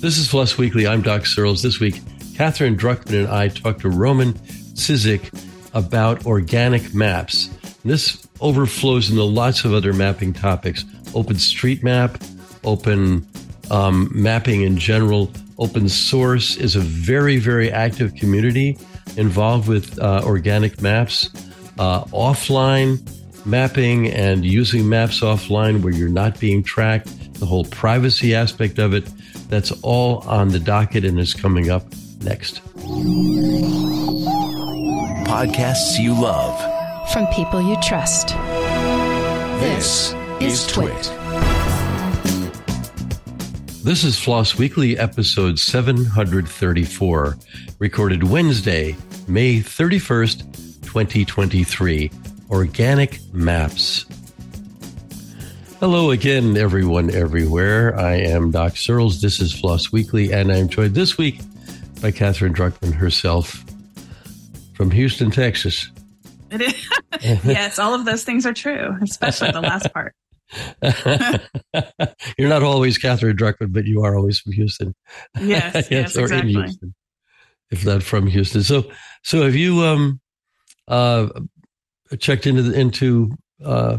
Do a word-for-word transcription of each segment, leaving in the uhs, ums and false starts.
This is Floss Weekly. I'm Doc Searles. This week, Catherine Druckman and I talked to Roman Cizik about organic maps. And this overflows into lots of other mapping topics. OpenStreetMap, open um, mapping in general. Open source is a very, very active community involved with uh, organic maps. Uh, offline mapping and using maps offline where you're not being tracked. The whole privacy aspect of it. That's all on the docket and is coming up next. Podcasts you love. From people you trust. This is Twit. This is Floss Weekly, episode seven thirty-four, recorded Wednesday, May thirty-first, twenty twenty-three. Organic maps. Hello again, everyone, everywhere. I am Doc Searles. This is Floss Weekly, and I'm joined this week by Catherine Druckman herself from Houston, Texas. It is. Yes, all of those things are true, especially the last part. You're not always Catherine Druckman, but you are always from Houston. Yes, yes, yes, or exactly. in Houston, if not from Houston. So, so have you um, uh, checked into the, into uh,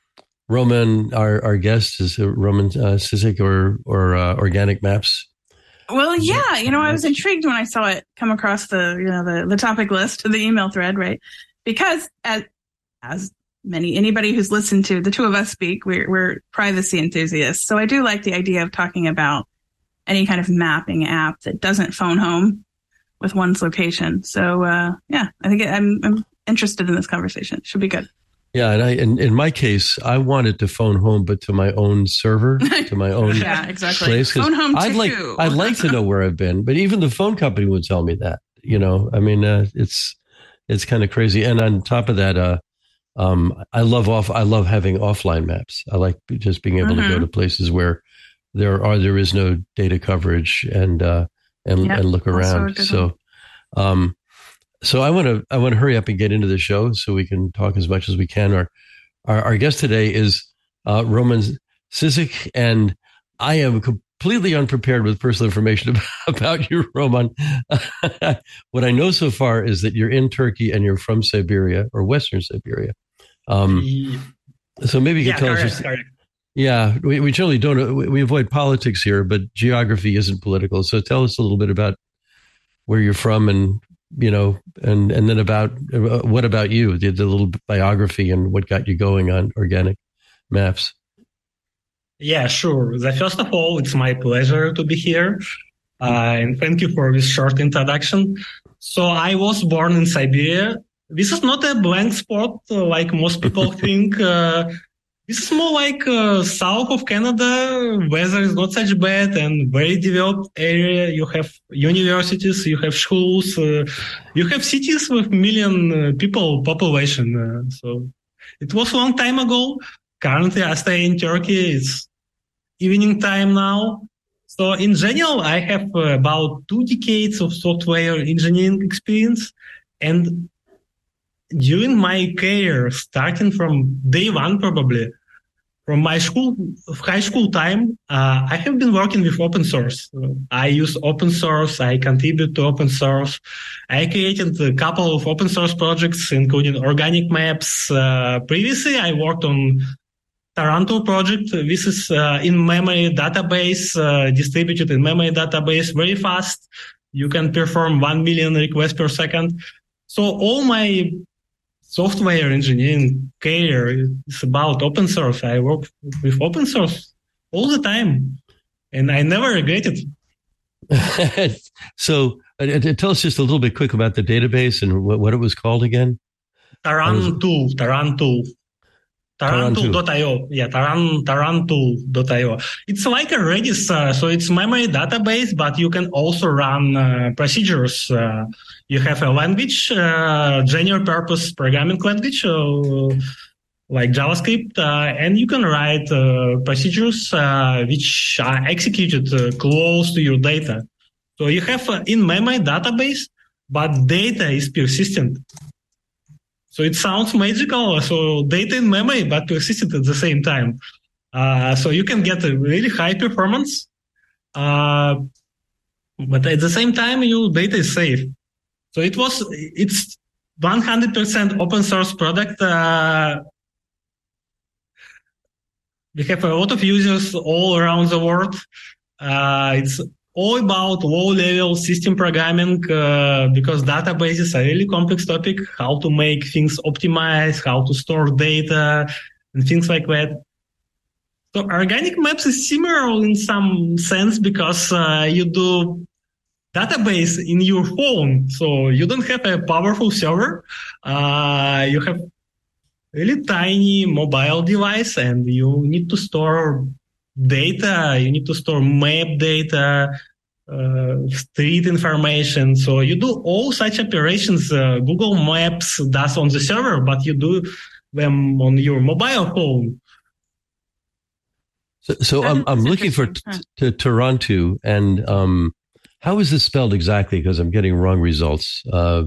Roman, our our guest is Roman uh, Cizik, or or uh, Organic Maps? Well, yeah, you know, I was intrigued when I saw it come across the you know the the topic list, the email thread, right? Because as as many anybody who's listened to the two of us speak, we're we're privacy enthusiasts, so I do like the idea of talking about any kind of mapping app that doesn't phone home with one's location. So uh, yeah, I think it, I'm I'm interested in this conversation. It should be good. Yeah, and I, in, in my case, I wanted to phone home, but to my own server, to my own yeah, exactly. place. Phone home I'd to like, who? I'd like to know where I've been, but even the phone company would tell me that. You know, I mean, uh, it's it's kind of crazy. And on top of that, uh, um, I love off. I love having offline maps. I like just being able mm-hmm. to go to places where there are there is no data coverage and uh, and yep, and look around. So. Um, So I want to I want to hurry up and get into the show so we can talk as much as we can. Our our, our guest today is uh, Roman Cizik, and I am completely unprepared with personal information about, about you, Roman. What I know so far is that you're in Turkey and you're from Siberia or Western Siberia. Um, so maybe you can yeah, tell correct, us. Just, correct. Yeah, we, we generally don't. We avoid politics here, but geography isn't political. So tell us a little bit about where you're from and. You know, and, and then about uh, what about you? The, the little biography and what got you going on Organic Maps. Yeah, sure. The, first of all, it's my pleasure to be here. Uh, and thank you for this short introduction. So I was born in Siberia. This is not a blank spot uh, like most people think. Uh, this is more like uh, south of Canada. Weather is not such bad and very developed area. You have universities, you have schools, uh, you have cities with million uh, people population. Uh, so it was a long time ago. Currently, I stay in Turkey. It's evening time now. So in general, I have uh, about two decades of software engineering experience. And during my career, starting from day one, probably from my school, high school time, uh, I have been working with open source. I use open source. I contribute to open source. I created a couple of open source projects, including Organic Maps. Uh, previously, I worked on Tarantul project. This is uh, in-memory database, uh, distributed in-memory database, very fast. You can perform one million requests per second. So all my software engineering career is about open source. I work with open source all the time, and I never regret it. So uh, tell us just a little bit quick about the database and what, what it was called again. Tarantul, Tarantul. Tarantul dot io. Yeah, Taran, Tarantul dot io. It's like a Redis, uh, so it's memory database, but you can also run uh, procedures. Uh, you have a language, uh, general purpose programming language, uh, like JavaScript, uh, and you can write uh, procedures uh, which are executed uh, close to your data. So you have an in-memory database, but data is persistent. So it sounds magical. So data in memory, but persistent at the same time. Uh, so you can get a really high performance. Uh, but at the same time, your data is safe. So it was, it's one hundred percent open source product. Uh, we have a lot of users all around the world. Uh, it's all about low-level system programming uh, because databases are a really complex topic, how to make things optimize, how to store data, and things like that. So organic maps is similar in some sense because uh, you do database in your phone. So you don't have a powerful server. Uh, you have really tiny mobile device and you need to store data. You need to store map data, uh, street information. So you do all such operations uh, Google Maps does on the server, but you do them on your mobile phone. So, so I'm I'm looking for t- t- Toronto, and um, how is this spelled exactly? Because I'm getting wrong results. Uh,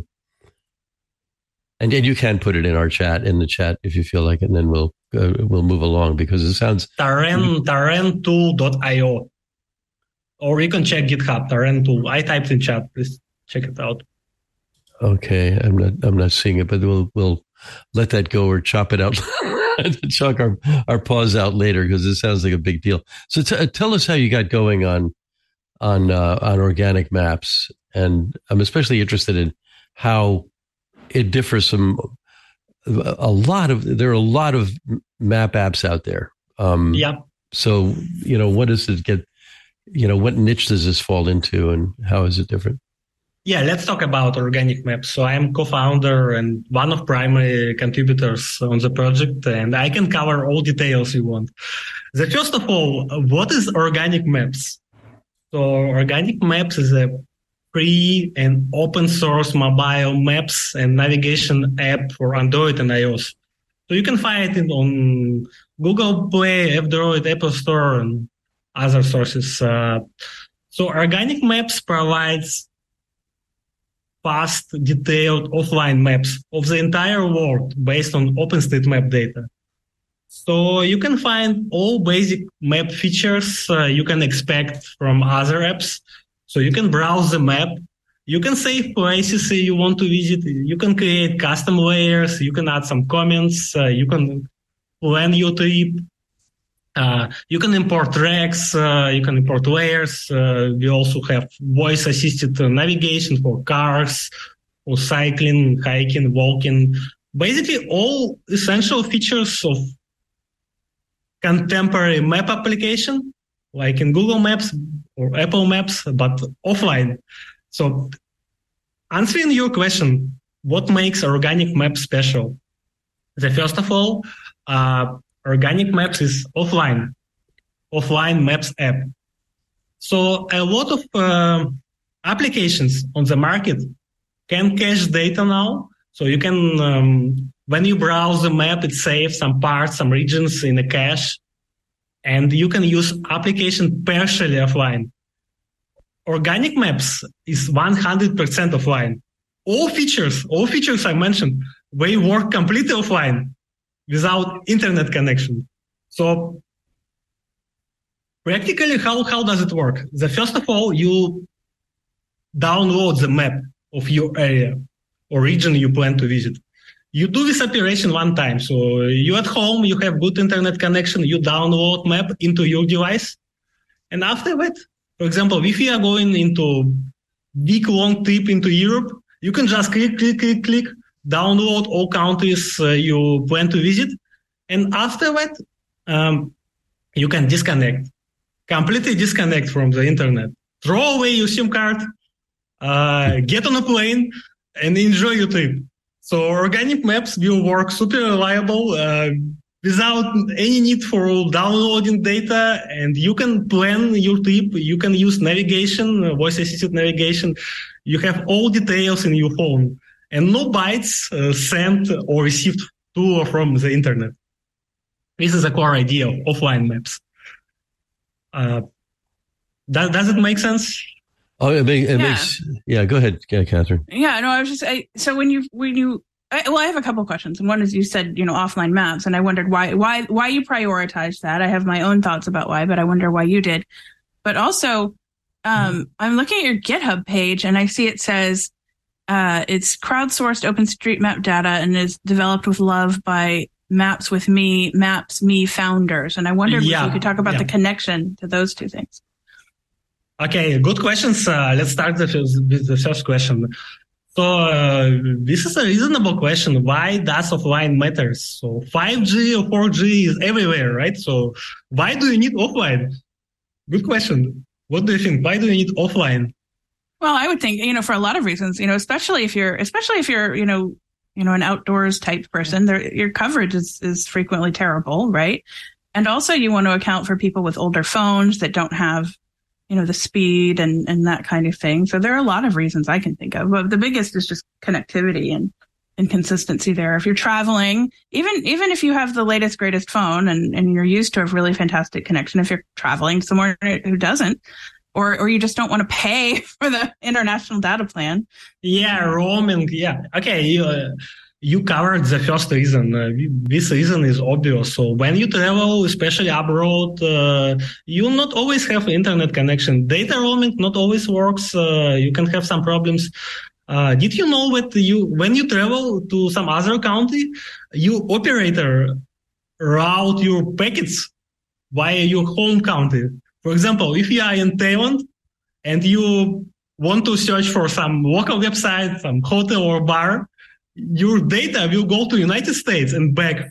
and and you can put it in our chat, in the chat, if you feel like it, and then we'll uh, we'll move along because it sounds Taren Tarentool dot io, or you can check GitHub Tarentool. I typed in chat. Please check it out. Okay, I'm not I'm not seeing it, but we'll we'll let that go or chop it out. Chuck our, our pause out later because it sounds like a big deal. So t- tell us how you got going on on uh, on organic maps, and I'm especially interested in how it differs from a lot of. There are a lot of map apps out there. Um, yeah. So you know, what does it get? You know, what niche does this fall into, and how is it different? Yeah, let's talk about organic maps. So I'm co-founder and one of primary contributors on the project, and I can cover all details you want. The first of all, what is organic maps? So organic maps is a free and open source mobile maps and navigation app for Android and iOS. So you can find it on Google Play, Android, Apple Store, and other sources. Uh, so organic maps provides fast, detailed offline maps of the entire world based on OpenStreetMap data. So you can find all basic map features uh, you can expect from other apps. So you can browse the map. You can save places you want to visit. You can create custom layers. You can add some comments. Uh, you can plan your trip. Uh, you can import tracks, uh, you can import layers. Uh, we also have voice-assisted uh, navigation for cars, for cycling, hiking, walking. Basically, all essential features of contemporary map application, like in Google Maps or Apple Maps, but offline. So, answering your question, what makes organic maps special? The first of all, uh, Organic Maps is offline, offline maps app. So a lot of uh, applications on the market can cache data now. So you can, um, when you browse the map, it saves some parts, some regions in a cache, and you can use application partially offline. Organic Maps is one hundred percent offline. All features, all features I mentioned, they work completely offline, without internet connection. So practically, how, how does it work? The first of all, you download the map of your area or region you plan to visit. You do this operation one time. So you at home, you have good internet connection, you download map into your device. And after that, for example, if you are going into big long trip into Europe, you can just click, click, click, click, download all countries uh, you plan to visit. And after that, um, you can disconnect, completely disconnect from the internet. Throw away your SIM card, uh, get on a plane, and enjoy your trip. So organic maps will work super reliable uh, without any need for downloading data. And you can plan your trip. You can use navigation, uh, voice-assisted navigation. You have all details in your phone. And no bytes uh, sent or received to or from the internet. This is the core idea of offline maps. Uh, does, does it make sense? Oh, it, make, it yeah. makes. Yeah, go ahead, yeah, Catherine. Yeah, no, I was just I, so when you when you I, well, I have a couple of questions, and one is you said you know offline maps, and I wondered why why why you prioritized that. I have my own thoughts about why, but I wonder why you did. But also, Um, I'm looking at your GitHub page, and I see it says uh, it's crowdsourced OpenStreetMap data and is developed with love by Maps with Me, Maps Me founders. And I wondered yeah, if you could talk about yeah. the connection to those two things. Okay, good questions. Uh, let's start the, with the first question. So uh, this is a reasonable question. Why does offline matters? So five G or four G is everywhere, right? So why do you need offline? Good question. What do you think? Why do you need offline? Well, I would think, you know, for a lot of reasons, you know, especially if you're, especially if you're, you know, you know, an outdoors type person, there, your coverage is, is frequently terrible, right? And also you want to account for people with older phones that don't have, you know, the speed and, and that kind of thing. So there are a lot of reasons I can think of, but the biggest is just connectivity and, and consistency there. If you're traveling, even, even if you have the latest, greatest phone and, and you're used to a really fantastic connection, if you're traveling somewhere who doesn't, or, or you just don't want to pay for the international data plan. Yeah, roaming. Yeah. Okay. You, uh, you covered the first reason. Uh, this reason is obvious. So when you travel, especially abroad, uh, you will not always have internet connection. Data roaming not always works. Uh, you can have some problems. Uh, did you know that you, when you travel to some other country, you operator route your packets via your home country? For example, if you are in Thailand and you want to search for some local website, some hotel or bar, your data will go to United States and back.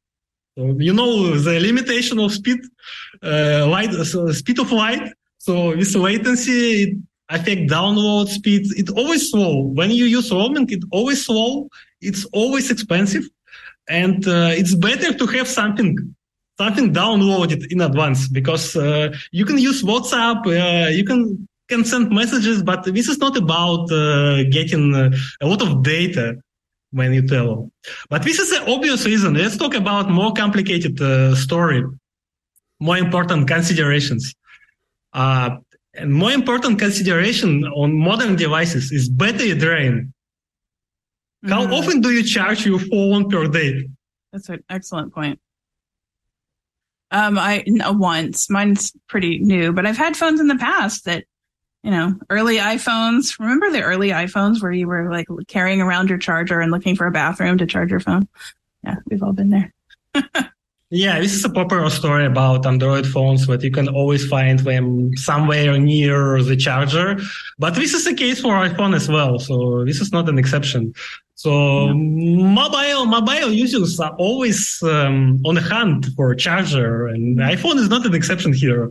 So you know the limitation of speed, uh, light, uh, speed of light. So with latency, it affect download speed. It's always slow. When you use roaming, it's always slow. It's always expensive, and uh, it's better to have something, something downloaded in advance because uh, you can use WhatsApp. Uh, you can can send messages, but this is not about uh, getting uh, a lot of data when you travel. But this is the obvious reason. Let's talk about more complicated uh, story, more important considerations. Uh, and more important consideration on modern devices is battery drain. Mm-hmm. How often do you charge your phone per day? That's an excellent point. Um, I no, once. Mine's pretty new, but I've had phones in the past that, you know, early iPhones. Remember the early iPhones where you were like carrying around your charger and looking for a bathroom to charge your phone? Yeah, we've all been there. Yeah, this is a popular story about Android phones, but you can always find them somewhere near the charger. But this is the case for iPhone as well, so this is not an exception. So yeah. mobile mobile users are always um, on the hunt for a charger, and iPhone is not an exception here.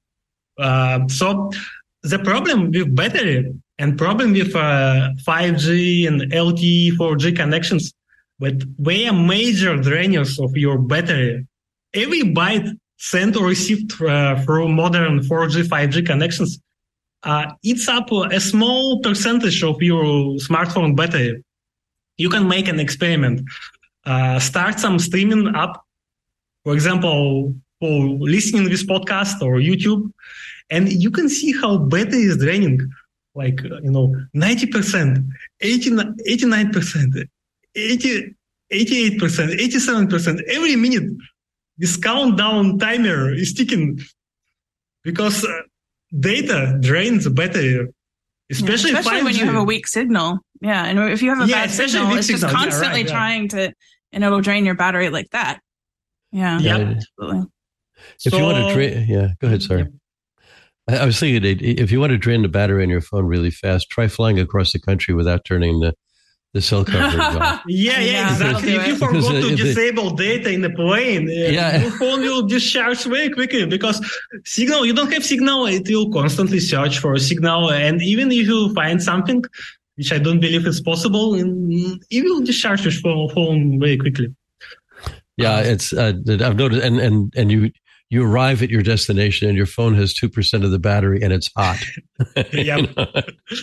Uh, so the problem with battery and problem with uh, five G and L T E, four G connections, but they are major drainers of your battery. Every byte sent or received uh, through modern four G, five G connections uh, eats up a small percentage of your smartphone battery. You can make an experiment. Uh, start some streaming app, for example, for listening to this podcast or YouTube, and you can see how battery is draining, like, you know, ninety percent, eighty-nine percent, eighty, eighty-eight percent, eighty-seven percent every minute. This countdown timer is ticking because uh, data drains the battery, especially, yeah, especially five G. When you have a weak signal. Yeah, and if you have a yeah, bad signal, it's signal. just constantly yeah, right, trying yeah. to, and it'll drain your battery like that. Yeah, yeah. absolutely. If so, you want to drain, yeah, go ahead. Sorry. Yeah. I was thinking, if you want to drain the battery on your phone really fast, try flying across the country without turning the the cell coverage off. Yeah, yeah, Yeah, exactly. If you forgot Because, uh, to if disable data in the plane, uh, Yeah. your phone will discharge very quickly because signal, you don't have signal, it will constantly search for a signal. And even if you find something, which I don't believe is possible, it will discharge your phone, phone very quickly. Yeah, it's uh, I've noticed, and, and, and you you arrive at your destination and your phone has two percent of the battery and it's hot. Yeah. You know?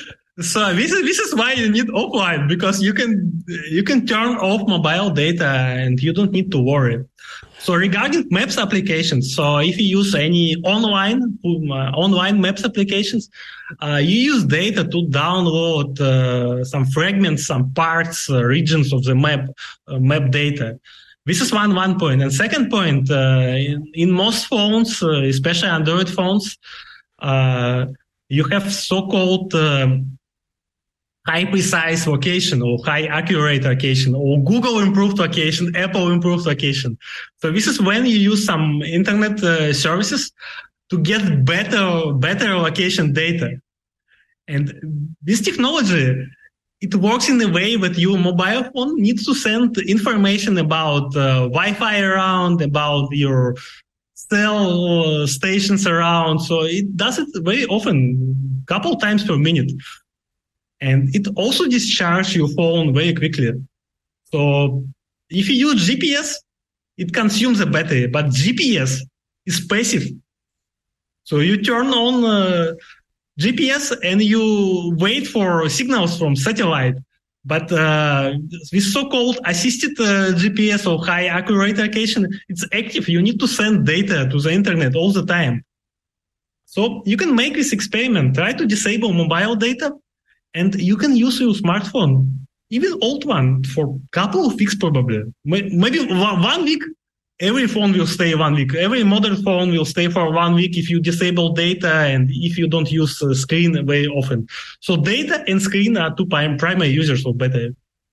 So this is this is why you need offline, because you can you can turn off mobile data and you don't need to worry. So regarding Maps applications, so if you use any online uh, online Maps applications, uh, you use data to download uh, some fragments, some parts, uh, regions of the map uh, map data. This is one one point. And second point, uh, in, in most phones, uh, especially Android phones, uh, you have so-called um, high precise location or high accurate location or Google improved location, Apple improved location. So this is when you use some internet uh, services to get better, better location data. And this technology, it works in a way that your mobile phone needs to send information about uh, Wi-Fi around, about your cell stations around. So it does it very often, couple times per minute. And it also discharges your phone very quickly. So if you use G P S, it consumes a battery, but G P S is passive. So you turn on uh, G P S and you wait for signals from satellite. But uh, this so-called assisted uh, G P S or high accurate location, it's active. You need to send data to the internet all the time. So you can make this experiment. Try to disable mobile data, and you can use your smartphone, even old one, for a couple of weeks probably. Maybe one week. Every phone will stay one week. Every modern phone will stay for one week if you disable data and if you don't use uh, screen very often. So data and screen are two primary users of battery.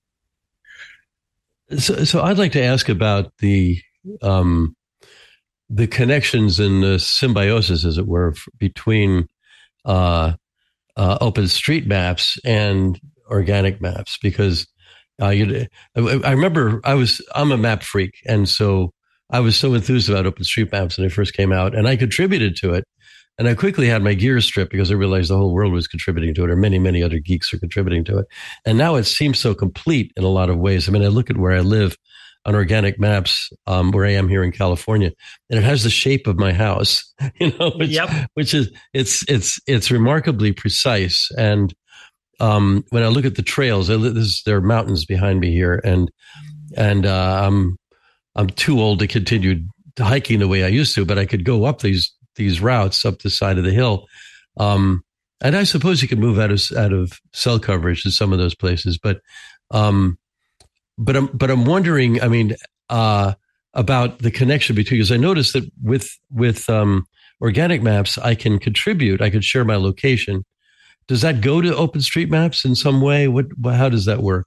So, so I'd like to ask about the um, the connections and the symbiosis, as it were, between uh, uh, OpenStreetMaps and organic maps, because uh, you, I remember I was I'm a map freak, and so I was so enthused about OpenStreetMaps when they first came out, and I contributed to it. And I quickly had my gears stripped because I realized the whole world was contributing to it, or many, many other geeks are contributing to it. And now it seems so complete in a lot of ways. I mean, I look at where I live on organic maps, um, where I am here in California, and it has the shape of my house, you know, which, yep. which is, it's, it's, it's remarkably precise. And, um, when I look at the trails, I, this is, there are mountains behind me here, and, and, uh, I'm, I'm too old to continue hiking the way I used to, but I could go up these, these routes up the side of the hill. Um, and I suppose you could move out of, out of cell coverage to some of those places, but, um, but I'm, but I'm wondering, I mean, uh, about the connection between, because I noticed that with, with, um, organic maps, I can contribute, I could share my location. Does that go to OpenStreetMaps in some way? What, how does that work?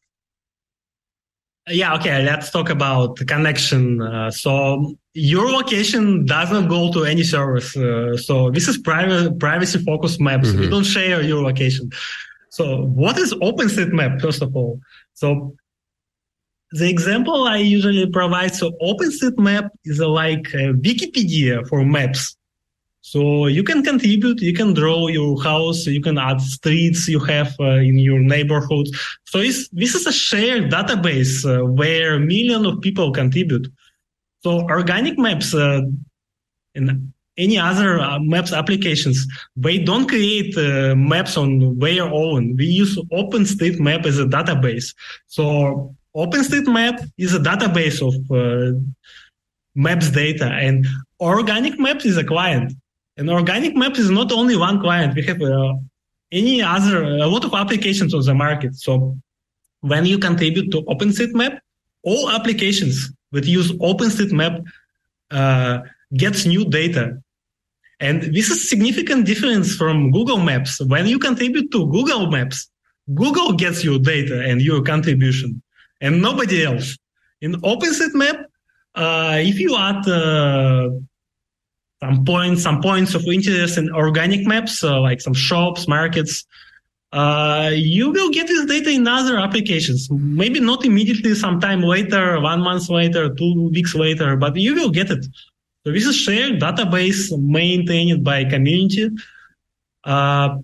Yeah, okay, let's talk about the connection. Uh, so your location doesn't go to any service. Uh, so this is private, privacy-focused maps. Mm-hmm. We don't share your location. So what is OpenStreetMap, first of all? So the example I usually provide, so OpenStreetMap is like a Wikipedia for maps. So you can contribute, you can draw your house, you can add streets you have uh, in your neighborhood. So it's, this is a shared database uh, where millions of people contribute. So organic maps uh, and any other uh, maps applications, they don't create uh, maps on their own. We use OpenStreetMap as a database. So OpenStreetMap is a database of uh, maps data, and organic maps is a client. And organic maps is not only one client. We have uh, any other, a lot of applications on the market. So when you contribute to OpenStreetMap, all applications that use OpenStreetMap uh, gets new data. And this is a significant difference from Google Maps. When you contribute to Google Maps, Google gets your data and your contribution, and nobody else. In OpenStreetMap, uh, if you add uh, some points, some points of interest in organic maps, uh, like some shops, markets, uh, you will get this data in other applications. Maybe not immediately, sometime later, one month later, two weeks later, but you will get it. So this is shared database maintained by community. Uh,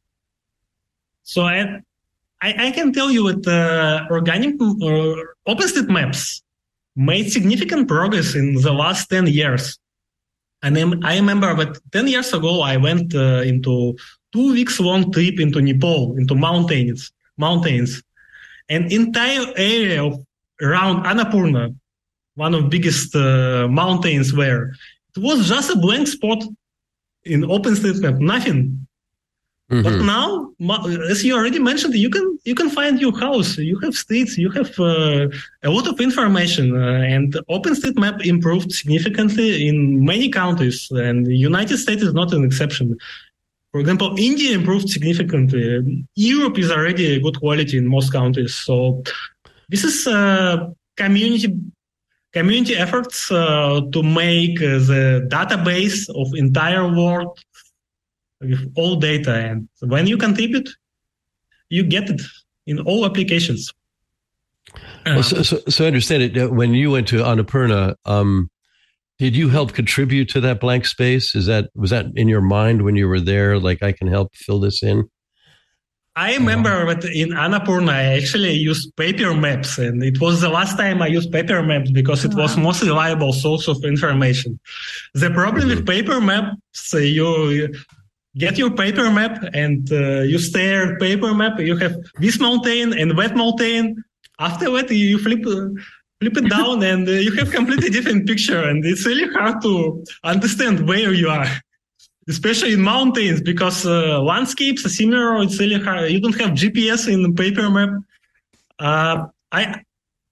so I, I, I can tell you that uh, organic uh, OpenStreetMaps made significant progress in the last ten years. And I remember that ten years ago, I went uh, into two weeks long trip into Nepal, into mountains, mountains, and entire area of around Annapurna, one of the biggest uh, mountains where it was just a blank spot in OpenStreetMap, nothing. Mm-hmm. But now, as you already mentioned, you can you can find your house, you have streets, you have uh, a lot of information, uh, and OpenStreetMap improved significantly in many countries, and the United States is not an exception. For example, India improved significantly. Europe is already a good quality in most countries. So this is uh, community community efforts uh, to make uh, the database of entire world with all data. And when you contribute, you get it in all applications. Well, so, so, so I understand it. When you went to Annapurna, um, did you help contribute to that blank space? Is that was that in your mind when you were there? Like, I can help fill this in. I remember that in Annapurna, I actually used paper maps, and it was the last time I used paper maps because it was most reliable source of information. The problem mm-hmm. with paper maps, you get your paper map and uh, you stare at paper map. You have this mountain and that mountain. After that, you flip flip it down and uh, you have completely different picture, and it's really hard to understand where you are. Especially in mountains, because uh, landscapes are similar. It's really hard. You don't have G P S in the paper map. Uh, I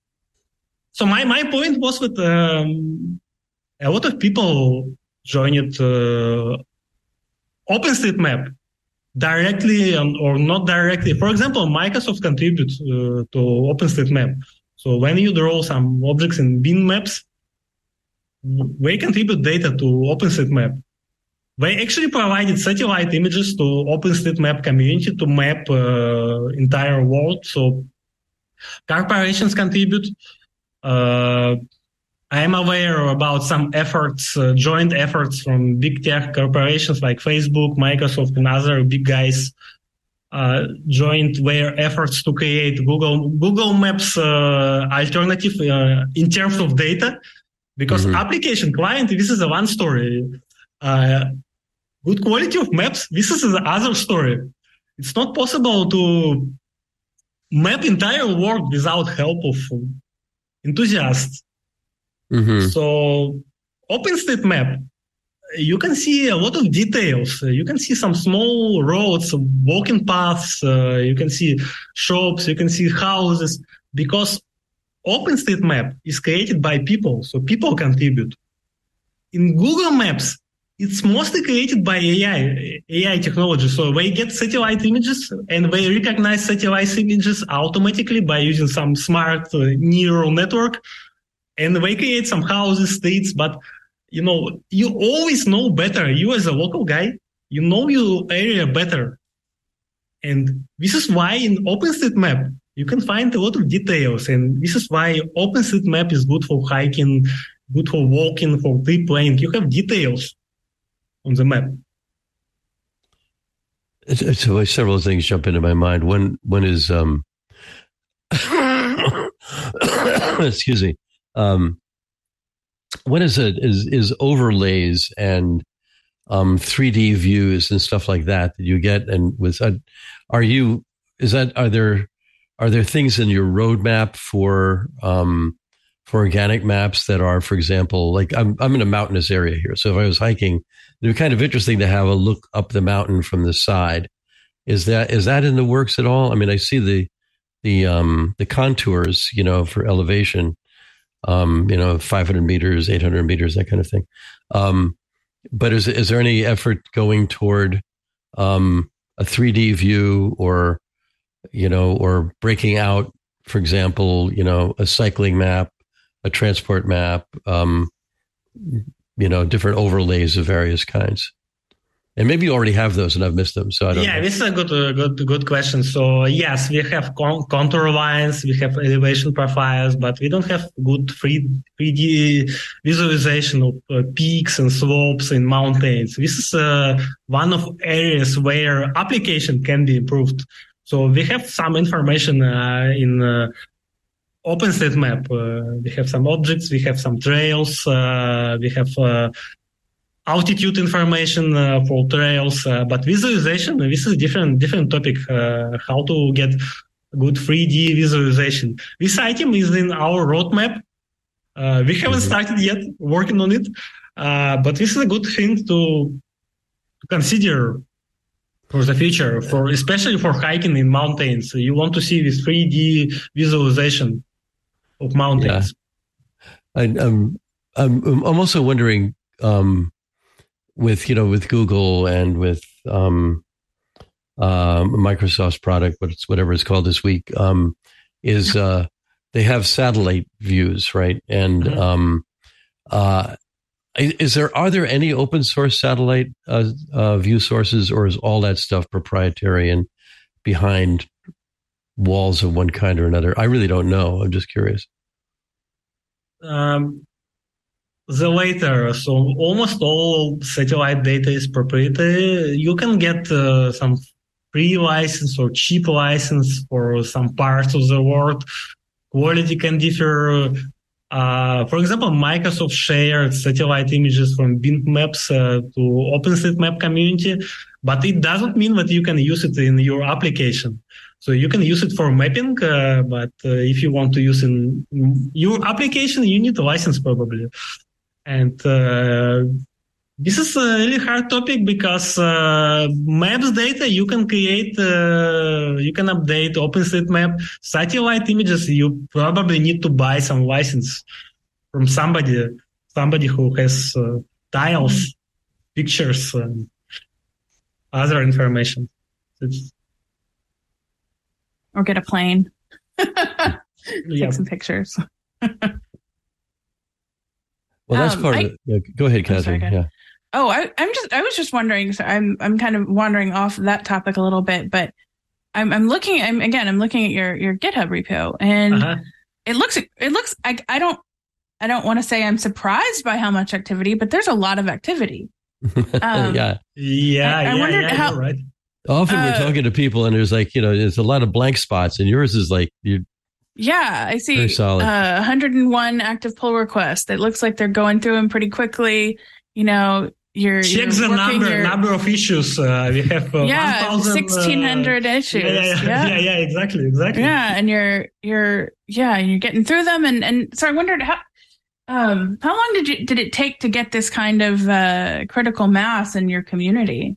so my, my point was that um, a lot of people joined uh, OpenStreetMap directly or not directly. For example, Microsoft contributes uh, to OpenStreetMap. So when you draw some objects in bin maps, they contribute data to OpenStreetMap. They actually provided satellite images to OpenStreetMap community to map uh, entire world. So corporations contribute. Uh, I am aware about some efforts, uh, joint efforts from big tech corporations like Facebook, Microsoft, and other big guys. Uh, joined their efforts to create Google Google Maps uh, alternative uh, in terms of data, because mm-hmm. application client, this is a one story. Uh, Good quality of maps, this is the other story. It's not possible to map entire world without help of enthusiasts. Mm-hmm. So OpenStreetMap, you can see a lot of details. You can see some small roads, walking paths. Uh, you can see shops. You can see houses, because OpenStreetMap is created by people. So people contribute. In Google Maps, it's mostly created by A I, A I technology. So they get satellite images and they recognize satellite images automatically by using some smart uh, neural network. And they create some houses, streets. But, you know, you always know better. You as a local guy, you know your area better. And this is why in OpenStreetMap, you can find a lot of details. And this is why OpenStreetMap is good for hiking, good for walking, for tree planning. You have details on the map. So several things jump into my mind. One, one is, um, excuse me. Um, what is it? Is is overlays and um, three D views and stuff like that that you get? And with, uh, are you? Is that are there are there things in your roadmap for um, for organic maps that are, for example, like I'm I'm in a mountainous area here, so if I was hiking, it'd be kind of interesting to have a look up the mountain from the side. Is that is that in the works at all? I mean, I see the the um, the contours, you know, for elevation. Um, you know, five hundred meters, eight hundred meters, that kind of thing. Um, but is is there any effort going toward um, a three D view, or you know, or breaking out, for example, you know, a cycling map, a transport map, um, you know, different overlays of various kinds? And maybe you already have those and I've missed them. So I don't yeah, know. This is a good, uh, good, good question. So yes, we have con- contour lines, we have elevation profiles, but we don't have good three D visualization of uh, peaks and slopes and mountains. This is uh, one of areas where application can be improved. So we have some information uh, in uh, OpenStreetMap. Uh, we have some objects, we have some trails, uh, we have uh, altitude information uh, for trails, uh, but visualization, this is a different, different topic, uh, how to get good three D visualization. This item is in our roadmap. Uh, we haven't started yet working on it, uh, but this is a good thing to consider for the future, for especially for hiking in mountains. You want to see this three D visualization of mountains. Yeah. I, I'm, I'm, I'm also wondering, um, with, you know, with Google and with um, uh, Microsoft's product, but it's whatever it's called this week, um, is uh, they have satellite views, right? And mm-hmm. um, uh, is there are there any open source satellite uh, uh, view sources, or is all that stuff proprietary and behind walls of one kind or another? I really don't know. I'm just curious. Um, the latter. So almost all satellite data is proprietary. You can get uh, some free license or cheap license for some parts of the world. Quality can differ. Uh, for example, Microsoft shared satellite images from Bing Maps uh, to OpenStreetMap community, but it doesn't mean that you can use it in your application. So you can use it for mapping, uh, but uh, if you want to use in your application, you need a license probably. And uh, this is a really hard topic because uh, maps data you can create, uh, you can update OpenStreetMap. Satellite images, you probably need to buy some license from somebody, somebody who has uh, tiles, pictures, and other information. It's, Or get a plane. yeah. Take some pictures. Well, that's um, part I, of it. Yeah, go ahead, Catherine. Sorry, yeah. Oh, I, I'm just, I was just wondering, so I'm, I'm kind of wandering off that topic a little bit, but I'm, I'm looking, I'm, again, I'm looking at your, your GitHub repo, and uh-huh. it looks, it looks, I, I don't, I don't want to say I'm surprised by how much activity, but there's a lot of activity. Um, yeah. Yeah. I, I yeah, wondered yeah, how, you're right. Often uh, we're talking to people and there's like, you know, there's a lot of blank spots, and yours is like, you yeah, I see. Very solid. Uh, one hundred one active pull requests. It looks like they're going through them pretty quickly. You know, you're check you're the number your, number of issues. Uh, we have uh, yeah, sixteen hundred uh, issues. Yeah yeah, yeah, yeah, yeah, exactly, exactly. Yeah, and you're you're yeah, and you're getting through them, and and so I wondered how um how long did you did it take to get this kind of uh, critical mass in your community?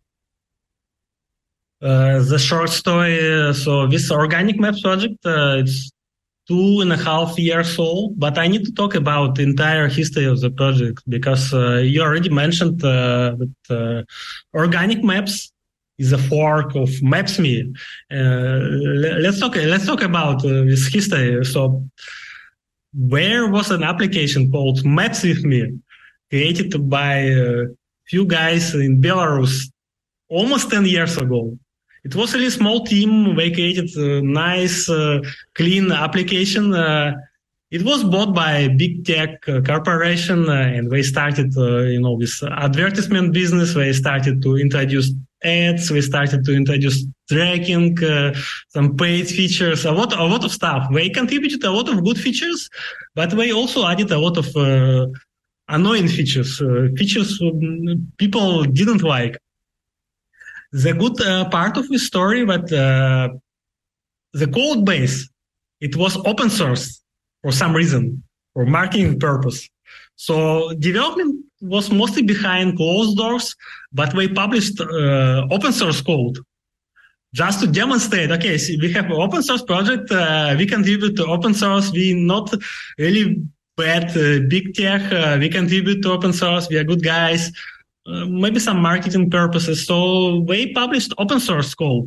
Uh, the short story. Uh, so this organic maps project, uh, it's two and a half years old, but I need to talk about the entire history of the project because uh, you already mentioned uh, that uh, organic maps is a fork of Maps.me. Uh, let's talk. Let's talk about uh, this history. So, there was an application called Maps with Me, created by a few guys in Belarus almost ten years ago. It was a really small team. They created a nice, uh, clean application. Uh, it was bought by a big tech uh, corporation, uh, and they started, uh, you know, with advertisement business. They started to introduce ads. They started to introduce tracking, uh, some paid features, a lot, a lot of stuff. They contributed a lot of good features, but they also added a lot of uh, annoying features, uh, features people didn't like. The good uh, part of the story, but uh, the code base, it was open source for some reason, for marketing purpose. So development was mostly behind closed doors, but we published uh, open source code just to demonstrate, okay, so we have an open source project, uh, we contribute to open source, we not really bad uh, big tech, uh, we contribute to open source, we are good guys. Uh, maybe some marketing purposes. So we published open source code.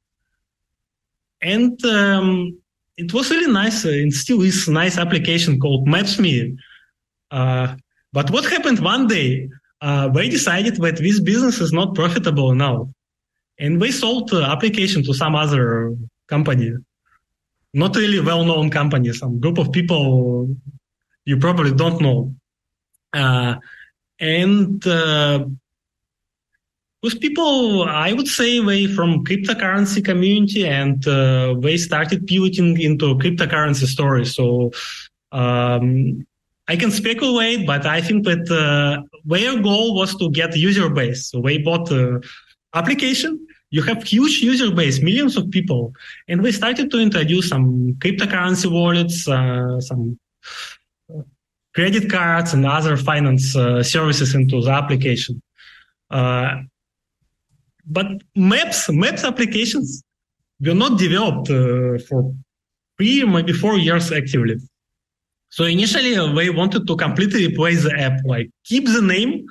And um, it was really nice. Uh, it still is a nice application called Maps.me. Uh, but what happened one day, uh, they decided that this business is not profitable now. And they sold the application to some other company. Not really well-known company, some group of people you probably don't know. Uh, And uh, with people, I would say, they from cryptocurrency community, and uh, they started pivoting into cryptocurrency stories. So um, I can speculate, but I think that uh, their goal was to get user base. So they bought the application. You have huge user base, millions of people, and we started to introduce some cryptocurrency wallets, uh, some credit cards and other finance uh, services into the application. Uh, but maps, maps applications were not developed uh, for three, maybe four years actively. So initially uh, they wanted to completely replace the app, like keep the name,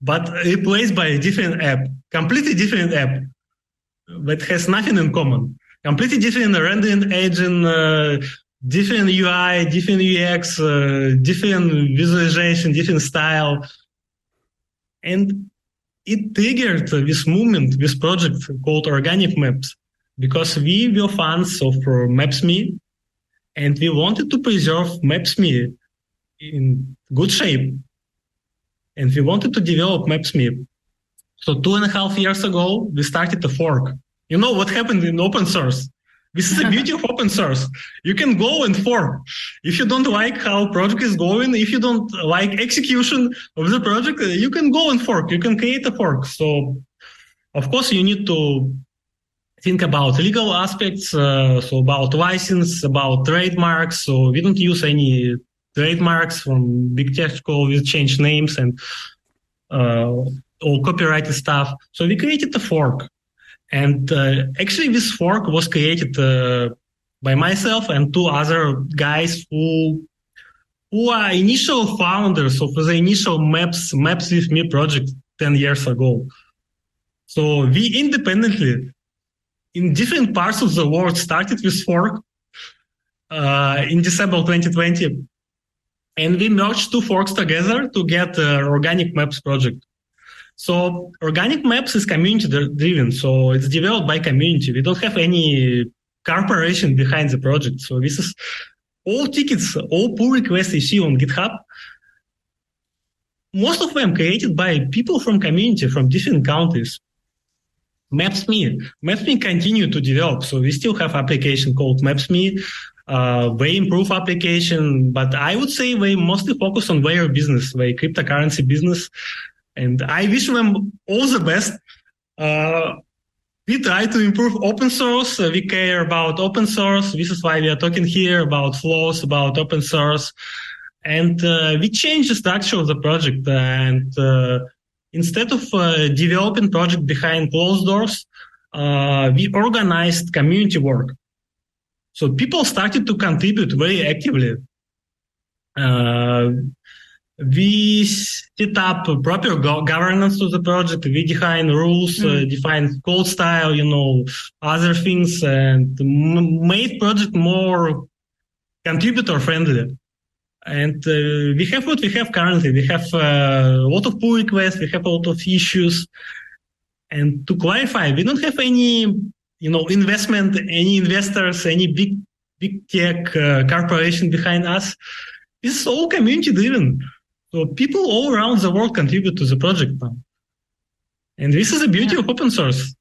but replaced by a different app, completely different app that has nothing in common. Completely different rendering engine, uh, different U I, different U X, uh, different visualization, different style. And it triggered this movement, this project called Organic Maps, because we were fans of uh, Maps.me, and we wanted to preserve Maps.me in good shape. And we wanted to develop Maps.me. So two and a half years ago, we started a fork. You know what happened in open source? This is the beauty of open source. You can go and fork. If you don't like how project is going, if you don't like execution of the project, you can go and fork. You can create a fork. So, of course, you need to think about legal aspects, uh, so about license, about trademarks. So we don't use any trademarks from big technical. We change names and uh, all copyrighted stuff. So we created a fork. And uh, actually, this fork was created uh, by myself and two other guys who who are initial founders of the initial Maps Maps with Me project ten years ago. So we independently, in different parts of the world, started this fork uh, in December twenty twenty, and we merged two forks together to get uh, Organic Maps project. So Organic Maps is community driven, so it's developed by community. We don't have any corporation behind the project. So this is all tickets, all pull requests you see on GitHub. Most of them created by people from community from different countries. Maps.me. Maps.me continue to develop. So we still have application called Maps.me. Uh, they improve application, but I would say they mostly focus on their business, their cryptocurrency business. And I wish them all the best. Uh, we try to improve open source. Uh, we care about open source. This is why we are talking here about flows, about open source. And uh, we changed the structure of the project. And uh, instead of uh, developing project behind closed doors, uh, we organized community work. So people started to contribute very actively. Uh, We set up proper go- governance to the project. We define rules, mm. uh, define code style, you know, other things, and m- made project more contributor friendly. And uh, we have what we have currently. We have uh, a lot of pull requests. We have a lot of issues. And to clarify, we don't have any, you know, investment, any investors, any big, big tech uh, corporation behind us. This is all community driven. So people all around the world contribute to the project now. And this is the beauty yeah. of open source.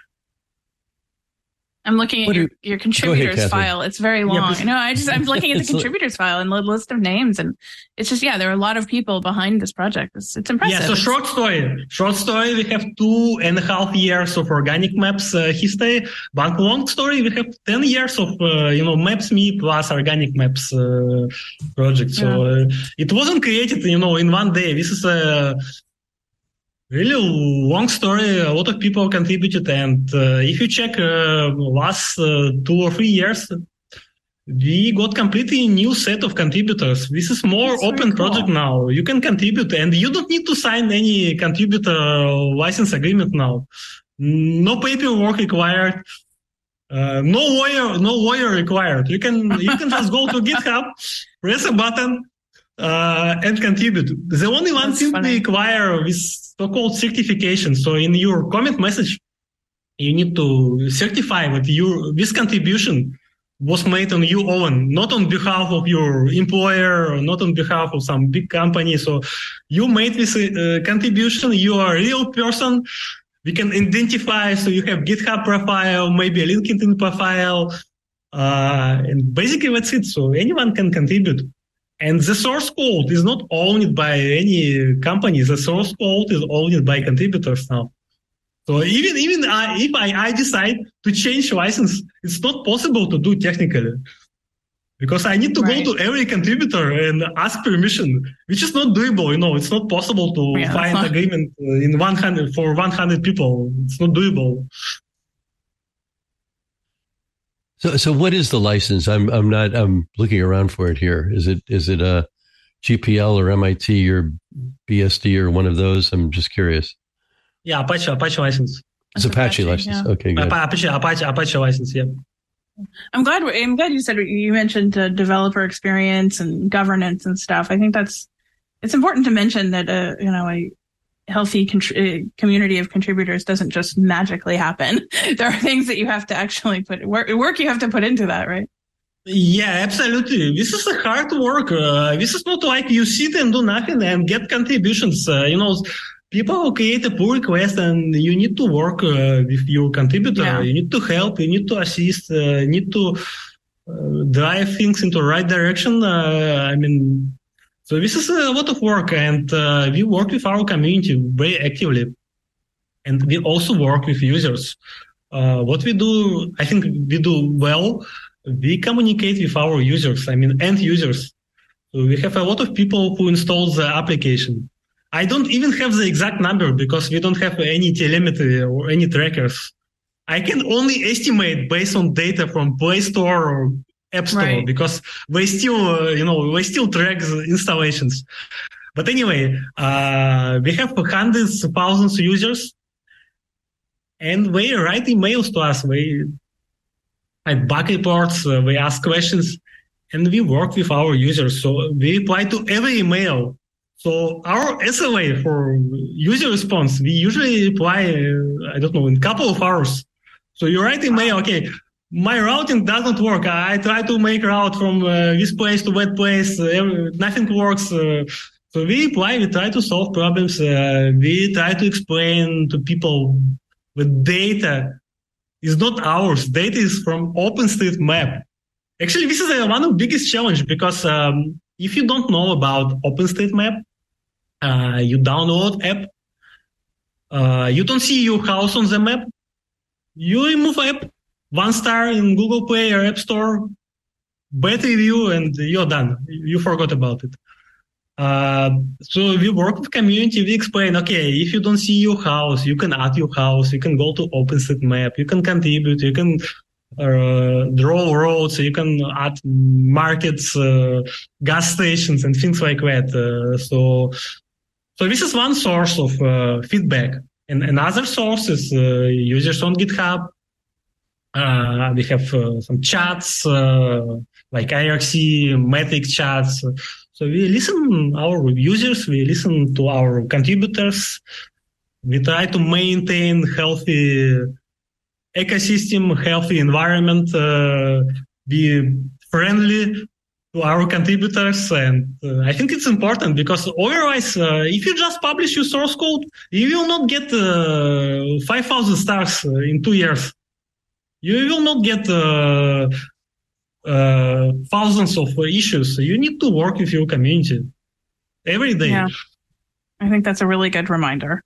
I'm looking at what your, do, your contributors ahead, file. It's very long. Yeah, no, I just, I'm looking at the contributors file and the list of names. And it's just, yeah, there are a lot of people behind this project. It's, it's impressive. Yeah, so it's, short story. Short story, we have two and a half years of Organic Maps uh, history. But long story, we have ten years of, uh, you know, Maps.me plus Organic Maps uh, project. So yeah. uh, it wasn't created, you know, in one day. This is a really long story. A lot of people contributed, and uh, if you check uh, last uh, two or three years, we got completely new set of contributors. This is more That's open cool. project now. You can contribute, and you don't need to sign any contributor license agreement now. No paperwork required. Uh, no lawyer, no lawyer required. You can you can just go to GitHub, press a button, uh, and contribute. The only one That's thing funny. we require is so-called certification. So in your comment message, you need to certify that your this contribution was made on your own, not on behalf of your employer, or not on behalf of some big company. So you made this uh, contribution. You are a real person. We can identify. So you have GitHub profile, maybe a LinkedIn profile, uh, and basically that's it. So anyone can contribute. And the source code is not owned by any company. The source code is owned by contributors now. So even even I, if I, I decide to change license, it's not possible to do technically, because I need to right. go to every contributor and ask permission, which is not doable. You know, it's not possible to yeah, find agreement in one hundred for one hundred people. It's not doable. So, so what is the license? I'm, I'm not, I'm looking around for it here. Is it, is it a, G P L or M I T or B S D or one of those? I'm just curious. Yeah, Apache, Apache license. It's Apache, Apache license. Yeah. Okay, good. Apache, Apache, Apache license. Yeah. I'm glad. I'm glad you said you mentioned uh, developer experience and governance and stuff. I think that's it's important to mention that uh, you know a healthy contri- community of contributors doesn't just magically happen. There are things that you have to actually put work, work you have to put into that, right? Yeah, absolutely. This is a hard work. Uh, this is not like you sit and do nothing and get contributions. Uh, you know, people create a pull request and you need to work uh, with your contributor. Yeah. You need to help. You need to assist. Uh, you need to uh, drive things into the right direction. Uh, I mean, so this is a lot of work, and uh, we work with our community very actively, and we also work with users. Uh, what we do, I think we do well. We communicate with our users, I mean, end users. So we have a lot of people who install the application. I don't even have the exact number because we don't have any telemetry or any trackers. I can only estimate based on data from Play Store or App Store, right, because we still, uh, you know, we still track the installations. But anyway, uh, we have hundreds of thousands of users, and they write emails to us. We write bug reports, uh, we ask questions, and we work with our users. So we reply to every email. So our S L A for user response, we usually reply, uh, I don't know, in a couple of hours. So you write email, okay, my routing doesn't work. I try to make route from uh, this place to that place. Uh, nothing works. Uh, so we reply, we try to solve problems. Uh, we try to explain to people that data is not ours. Data is from OpenStreetMap. Actually, this is uh, one of the biggest challenge because um, if you don't know about OpenStreetMap, uh, you download app, uh, you don't see your house on the map, you remove app, one star in Google Play or App Store, bad review, and you're done. You forgot about it. Uh, so we work with community. We explain, okay, if you don't see your house, you can add your house. You can go to OpenStreetMap. You can contribute. You can uh, draw roads. You can add markets, uh, gas stations, and things like that. Uh, so, so this is one source of uh, feedback. And another source is uh, users on GitHub. Uh, we have uh, some chats, uh, like I R C, metric chats. So we listen to our users, we listen to our contributors. We try to maintain healthy ecosystem, healthy environment, uh, be friendly to our contributors. And uh, I think it's important because otherwise, uh, if you just publish your source code, you will not get uh, five thousand stars in two years. You will not get uh, uh, thousands of issues. You need to work with your community every day. Yeah, I think that's a really good reminder.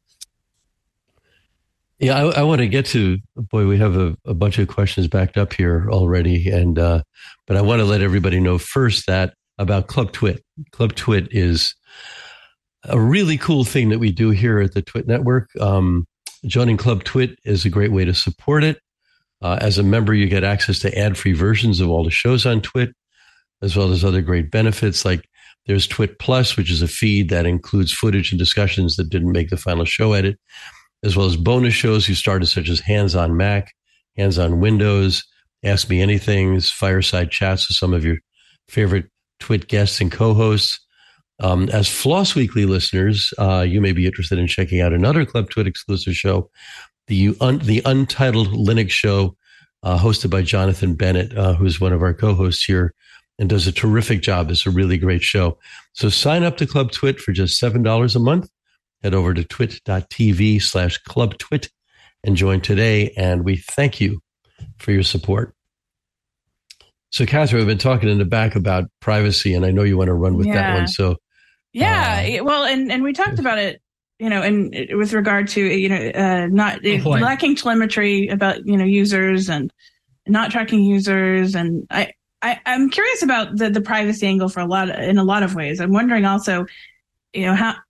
Yeah, I, I want to get to, boy, we have a, a bunch of questions backed up here already. And uh, but I want to let everybody know first that about Club Twit. Club Twit is a really cool thing that we do here at the Twit Network. Um, joining Club Twit is a great way to support it. Uh, as a member, you get access to ad-free versions of all the shows on Twit, as well as other great benefits. Like there's Twit Plus, which is a feed that includes footage and discussions that didn't make the final show edit, as well as bonus shows you started, such as Hands on Mac, Hands on Windows, Ask Me Anythings, Fireside Chats with some of your favorite Twit guests and co-hosts. Um, as Floss Weekly listeners, uh, you may be interested in checking out another Club Twit exclusive show, the un- the Untitled Linux Show, uh, hosted by Jonathan Bennett, uh, who's one of our co-hosts here and does a terrific job. It's a really great show. So sign up to Club Twit for just seven dollars a month. Head over to twit.tv slash Club Twit and join today. And we thank you for your support. So, Catherine, we've been talking in the back about privacy, and I know you want to run with yeah. that one. So, yeah, uh, well, and, and we talked about it, you know, and with regard to, you know, uh, not uh, lacking telemetry about, you know, users and not tracking users. And I, I, I'm curious about the, the privacy angle for a lot, in a lot of ways. I'm wondering also, you know, how,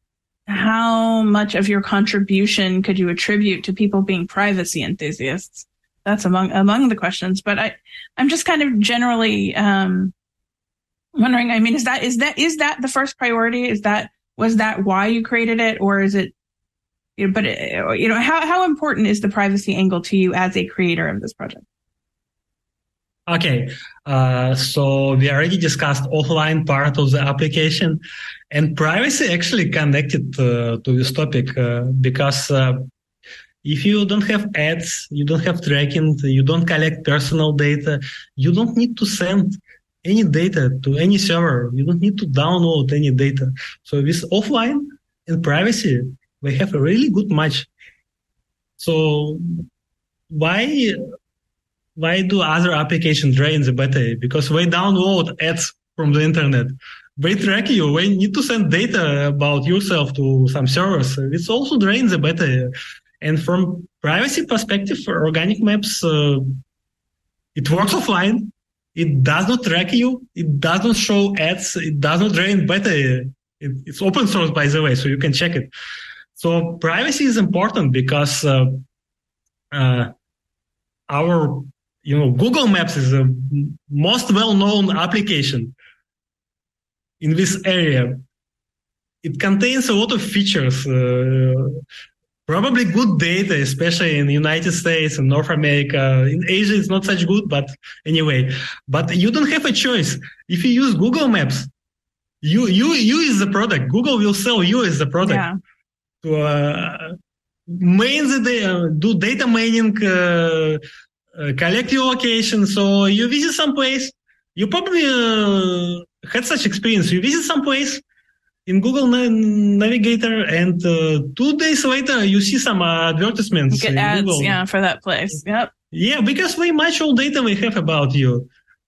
how much of your contribution could you attribute to people being privacy enthusiasts? That's among, among the questions, but I, I'm just kind of generally, um, I'm wondering, I mean, is that is that is that the first priority? Is that was that why you created it, or is it? You know, but it, you know, how how important is the privacy angle to you as a creator of this project? Okay, uh, so we already discussed offline part of the application, and privacy actually connected uh, to this topic uh, because uh, if you don't have ads, you don't have tracking, you don't collect personal data, you don't need to send any data to any server. You don't need to download any data. So with offline and privacy, we have a really good match. So why why do other applications drain the battery? Because they download ads from the internet. They track you. They need to send data about yourself to some servers. It's also drains the battery. And from privacy perspective, for organic maps, uh, it works offline. It does not track you. It does not show ads. It does not drain battery. It, it's open source, by the way, so you can check it. So privacy is important because uh, uh, our, you know, Google Maps is the most well-known application in this area. It contains a lot of features, uh, probably good data, especially in the United States and North America. In Asia, it's not such good, but anyway. But you don't have a choice. If you use Google Maps, you you you is the product. Google will sell you as the product. Yeah. To uh, main the data, do data mining, uh, uh, collect your location. So you visit some place. You probably uh, had such experience. You visit some place in Google Na- Navigator, and uh, two days later you see some uh, advertisements. Get in ads, Google. yeah, for that place. Yep. Yeah, because we match all data we have about you.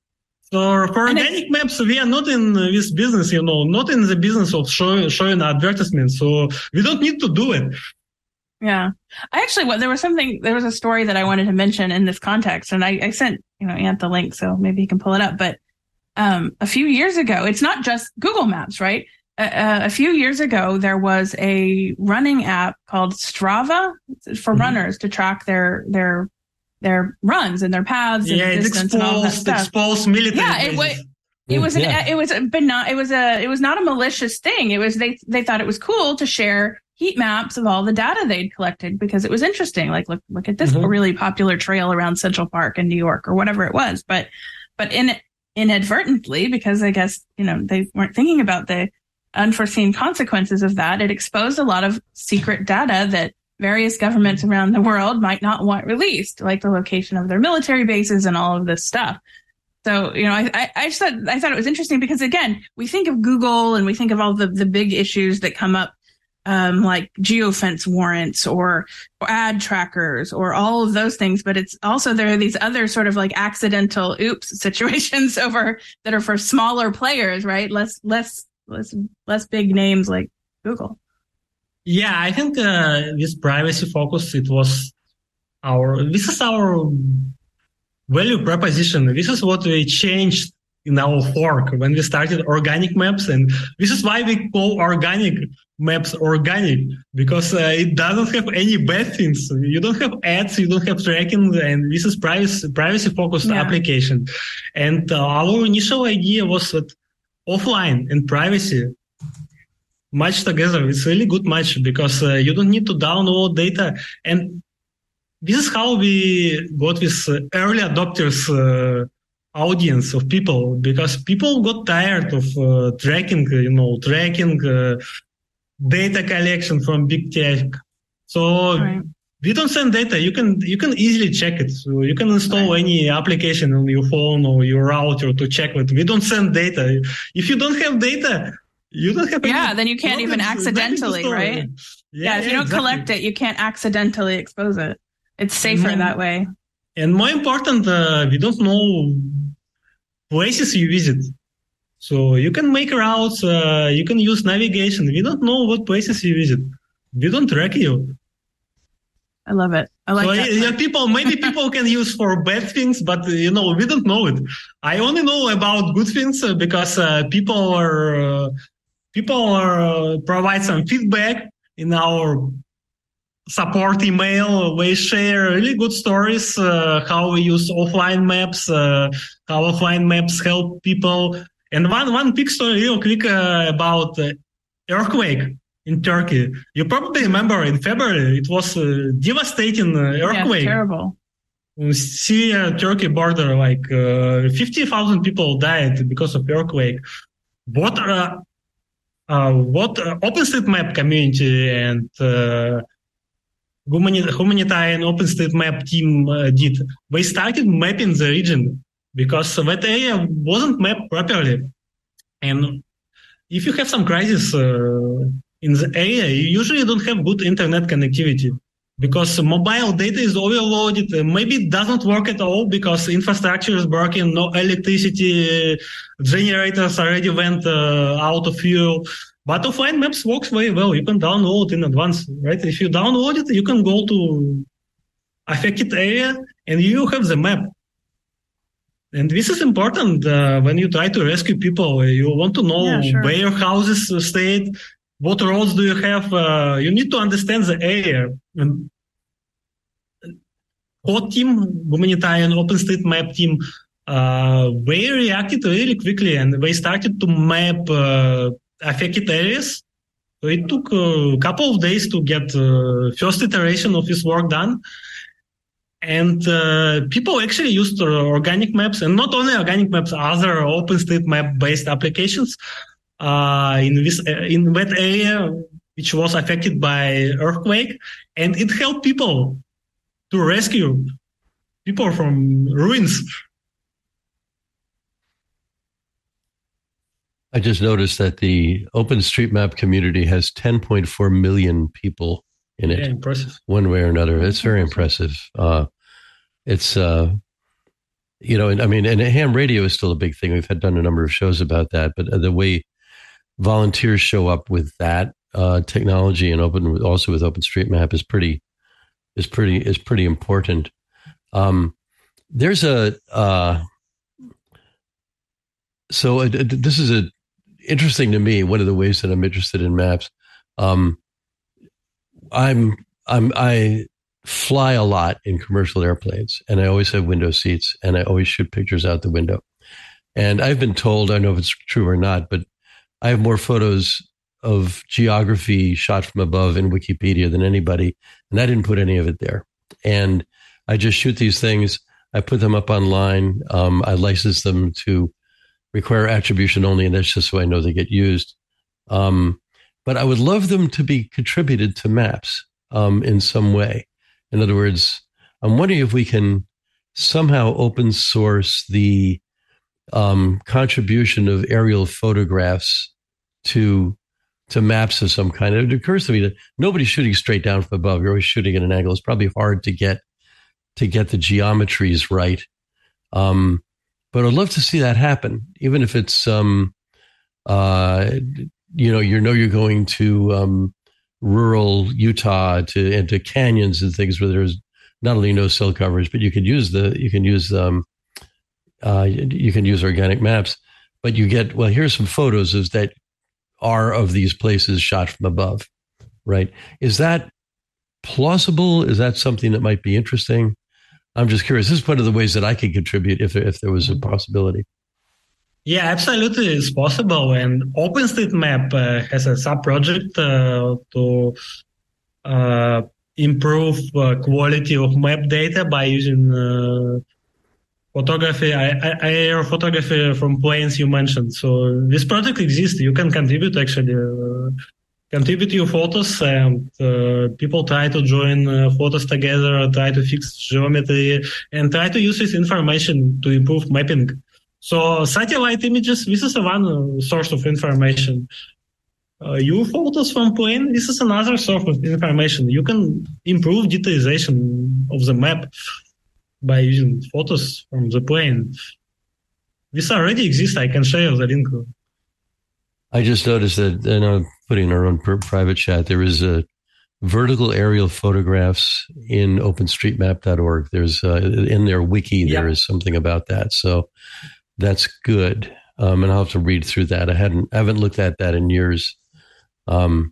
So for And organic maps, we are not in this business, you know, not in the business of show, showing advertisements. So we don't need to do it. Yeah. I actually, well, there was something, there was a story that I wanted to mention in this context, and I, I sent, you know, Ant the link, so maybe you can pull it up. But um, a few years ago, it's not just Google Maps, right? Uh, a few years ago, there was a running app called Strava for mm-hmm. runners to track their, their, their runs and their paths and yeah, it distance and all that exposed, stuff. exposed military Yeah, it was. It was an, Yeah. it was a benign, it was a, it was not a malicious thing. It was, they, they thought it was cool to share heat maps of all the data they'd collected because it was interesting. Like, look, look at this Mhm. really popular trail around Central Park in New York or whatever it was. But, but in, inadvertently, because I guess, you know, they weren't thinking about the unforeseen consequences of that, it exposed a lot of secret data that various governments around the world might not want released, like the location of their military bases and all of this stuff. So, you know, I, I, I just thought, I thought it was interesting because, again, we think of Google and we think of all the, the big issues that come up, um, like geofence warrants or, or ad trackers or all of those things. But it's also, there are these other sort of like accidental oops situations over that are for smaller players, right? Less, less, less, less big names like Google. Yeah, I think uh, this privacy focus, it was our, this is our value proposition. This is what we changed in our fork when we started organic maps. And this is why we call organic maps organic, because uh, it doesn't have any bad things. You don't have ads, you don't have tracking, and this is privacy, privacy focused Yeah. application. And uh, our initial idea was that offline and privacy match together. It's really good match because uh, you don't need to download data. And this is how we got this uh, early adopters uh, audience of people, because people got tired of uh, tracking, you know, tracking uh, data collection from big tech. So Right. we don't send data. You can you can easily check it. So you can install Right. any application on your phone or your router to check it. We don't send data. If you don't have data, you don't have. Yeah, any, then you can't even nothing- nothing to accidentally, store. right? Yeah, Yeah, if you yeah, don't exactly. collect it, you can't accidentally expose it. It's safer Mhm. that way. And more important, uh, we don't know places you visit. So you can make routes, uh, you can use navigation. We don't know what places you visit. We don't track you. I love it. I like so that. yeah, part. people, maybe people can use for bad things, but you know, we don't know it. I only know about good things uh, because uh, people are, uh, people are, uh, provide some feedback in our support email. We share really good stories, uh, how we use offline maps, uh, how offline maps help people. And one, one quick story real quick uh, about uh, earthquake in Turkey. You probably remember in February, it was a devastating uh, earthquake. Yeah, terrible. Syria-Turkey border, like uh, fifty thousand people died because of earthquake. What uh, uh, what uh, OpenStreetMap community and uh, humani- humanitarian OpenStreetMap team uh, did? They started mapping the region because that area wasn't mapped properly. And if you have some crisis uh, in the area, you usually don't have good internet connectivity. Because mobile data is overloaded, maybe it doesn't work at all because infrastructure is broken, no electricity, generators already went uh, out of fuel. But offline maps works very well. You can download in advance, right? If you download it, you can go to affected area and you have the map. And this is important uh, when you try to rescue people. You want to know Yeah, sure. where your houses stayed. What roads do you have? Uh, you need to understand the area. And Hot team, humanitarian OpenStreetMap team, uh, they reacted really quickly and they started to map uh, affected areas. So it took a couple of days to get uh, first iteration of this work done. And uh, people actually used uh, organic maps, and not only organic maps, other OpenStreetMap-based applications. Uh, in this uh, in that area which was affected by earthquake, and it helped people to rescue people from ruins. I just noticed that the OpenStreetMap community has ten point four million people in it. Yeah, impressive. One way or another. It's very impressive. Uh, it's, uh, you know, and I mean, and ham radio is still a big thing. We've had done a number of shows about that, but the way volunteers show up with that uh, technology and open, also with OpenStreetMap is pretty, is pretty, is pretty important. Um, there's a, uh, so uh, this is a interesting to me. One of the ways that I'm interested in maps. Um, I'm, I'm, I fly a lot in commercial airplanes, and I always have window seats, and I always shoot pictures out the window. And I've been told, I don't know if it's true or not, but I have more photos of geography shot from above in Wikipedia than anybody, and I didn't put any of it there. And I just shoot these things. I put them up online. Um, I license them to require attribution only, and that's just so I know they get used. Um, but I would love them to be contributed to maps um, in some way. In other words, I'm wondering if we can somehow open source the um, contribution of aerial photographs to to maps of some kind. It occurs to me that nobody's shooting straight down from above. You're always shooting at an angle. It's probably hard to get to get the geometries right. Um, but I'd love to see that happen, even if it's um, uh, you know, you know, you're going to um, rural Utah to and to canyons and things where there's not only no cell coverage, but you can use the you can use um, uh, you can use organic maps. But you get, well, here's some photos of that are of these places shot from above, right? Is that plausible? Is that something that might be interesting? I'm just curious. This is one of the ways that I could contribute if there, if there was a possibility. Yeah, absolutely, it's possible. And OpenStreetMap uh, has a sub-project uh, to uh, improve uh, quality of map data by using uh, photography, aerial photography from planes you mentioned. So this project exists. You can contribute, actually. Uh, contribute your photos, and uh, people try to join uh, photos together, try to fix geometry, and try to use this information to improve mapping. So satellite images, this is one source of information. Uh, your photos from plane, this is another source of information. You can improve detailization of the map by using photos from the plane. This already exists. I can share the link. I just noticed that, and I'm putting our own private chat, there is a vertical aerial photographs in openstreetmap dot org. There's uh, in their wiki, there yeah. is something about that. So that's good. Um, and I'll have to read through that. I hadn't, I haven't looked at that in years. Um,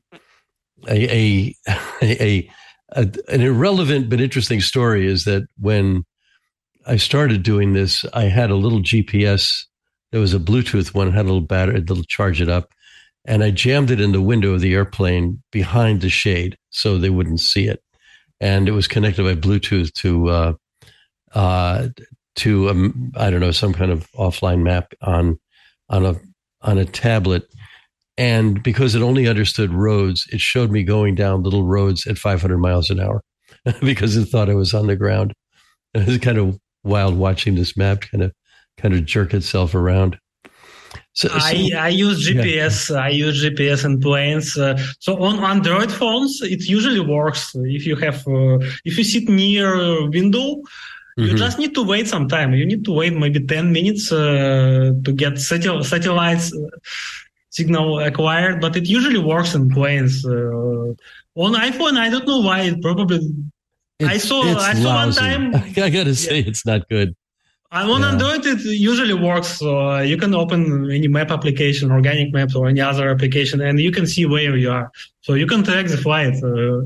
a, a, a, a, an irrelevant but interesting story is that when I started doing this, I had a little G P S there was a Bluetooth one, had a little battery, a little charge it up. And I jammed it in the window of the airplane behind the shade so they wouldn't see it. And it was connected by Bluetooth to, uh, uh, to, um, I don't know, some kind of offline map on, on a, on a tablet. And because it only understood roads, it showed me going down little roads at five hundred miles an hour because it thought I was on the ground. It was kind of wild watching this map kind of, kind of jerk itself around. So, so, I, I use G P S. Yeah. I use G P S in planes. Uh, so on Android phones, it usually works. If you have, uh, if you sit near a window, mm-hmm. you just need to wait some time. You need to wait maybe ten minutes uh, to get satel- satellites uh, signal acquired. But it usually works in planes. Uh, on iPhone, I don't know why. It probably. It, I saw. It's I saw lousy. one time. I gotta say, yeah. It's not good. On yeah. Android, it usually works. So uh, you can open any map application, organic maps, or any other application, and you can see where you are. So you can track the flight. Uh,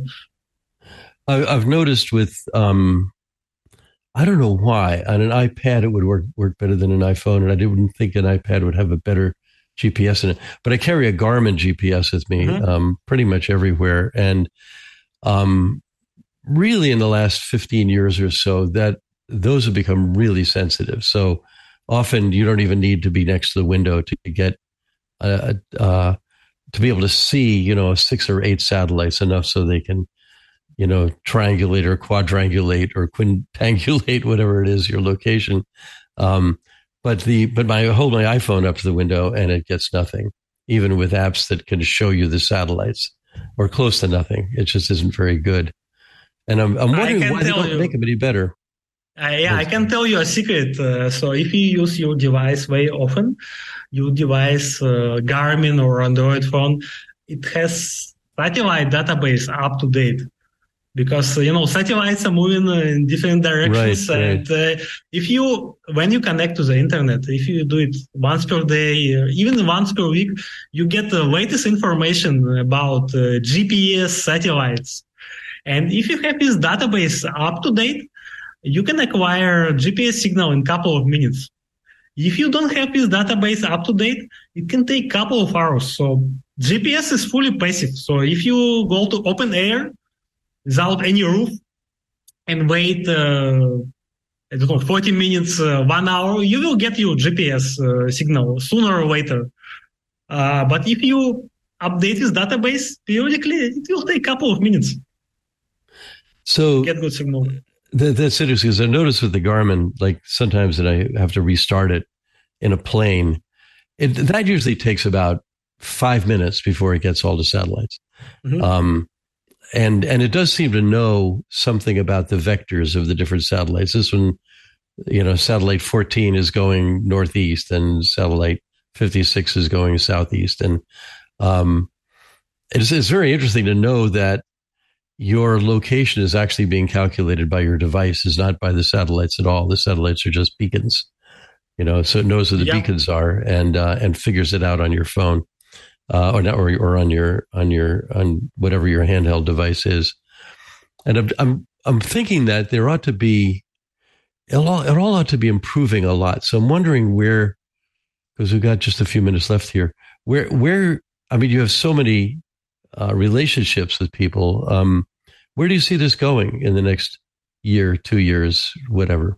I, I've noticed with, um, I don't know why, on an iPad it would work work better than an iPhone, and I didn't think an iPad would have a better G P S in it. But I carry a Garmin G P S with me mm-hmm. um, pretty much everywhere, and um, really in the last fifteen years or so, that those have become really sensitive. So often you don't even need to be next to the window to get uh, uh, to be able to see, you know, six or eight satellites enough so they can, you know, triangulate or quadrangulate or quintangulate, whatever it is, your location. Um, but the but my I hold my iPhone up to the window and it gets nothing, even with apps that can show you the satellites, or close to nothing. It just isn't very good. And I'm, I'm wondering why they don't you. make them any better. Uh, yeah, I can tell you a secret. Uh, so if you use your device very often, your device, uh, Garmin or Android phone, it has satellite database up to date. Because, you know, satellites are moving in different directions. Right, and right. Uh, if you, when you connect to the internet, if you do it once per day, or even once per week, you get the latest information about uh, G P S satellites. And if you have this database up to date, you can acquire G P S signal in a couple of minutes. If you don't have this database up to date, it can take a couple of hours. So G P S is fully passive. So if you go to open air without any roof and wait, uh, I don't know, forty minutes, uh, one hour, you will get your G P S uh, signal sooner or later. Uh, but if you update this database periodically, it will take a couple of minutes. So get good signal. That, that's interesting because I noticed with the Garmin, like sometimes that I have to restart it in a plane. It, that usually takes about five minutes before it gets all the satellites. Mm-hmm. Um, and, and it does seem to know something about the vectors of the different satellites. This one, you know, satellite fourteen is going northeast and satellite fifty-six is going southeast. And, um, it's, it's very interesting to know that your location is actually being calculated by your device, is not by the satellites at all. The satellites are just beacons, you know, so it knows where the yeah. beacons are and, uh, and figures it out on your phone, uh, or, or, or on your, on your, on whatever your handheld device is. And I'm, I'm, I'm thinking that there ought to be, it all, it all ought to be improving a lot. So I'm wondering where, because we've got just a few minutes left here, where, where, I mean, you have so many Uh, relationships with people. Um, where do you see this going in the next year, two years, whatever?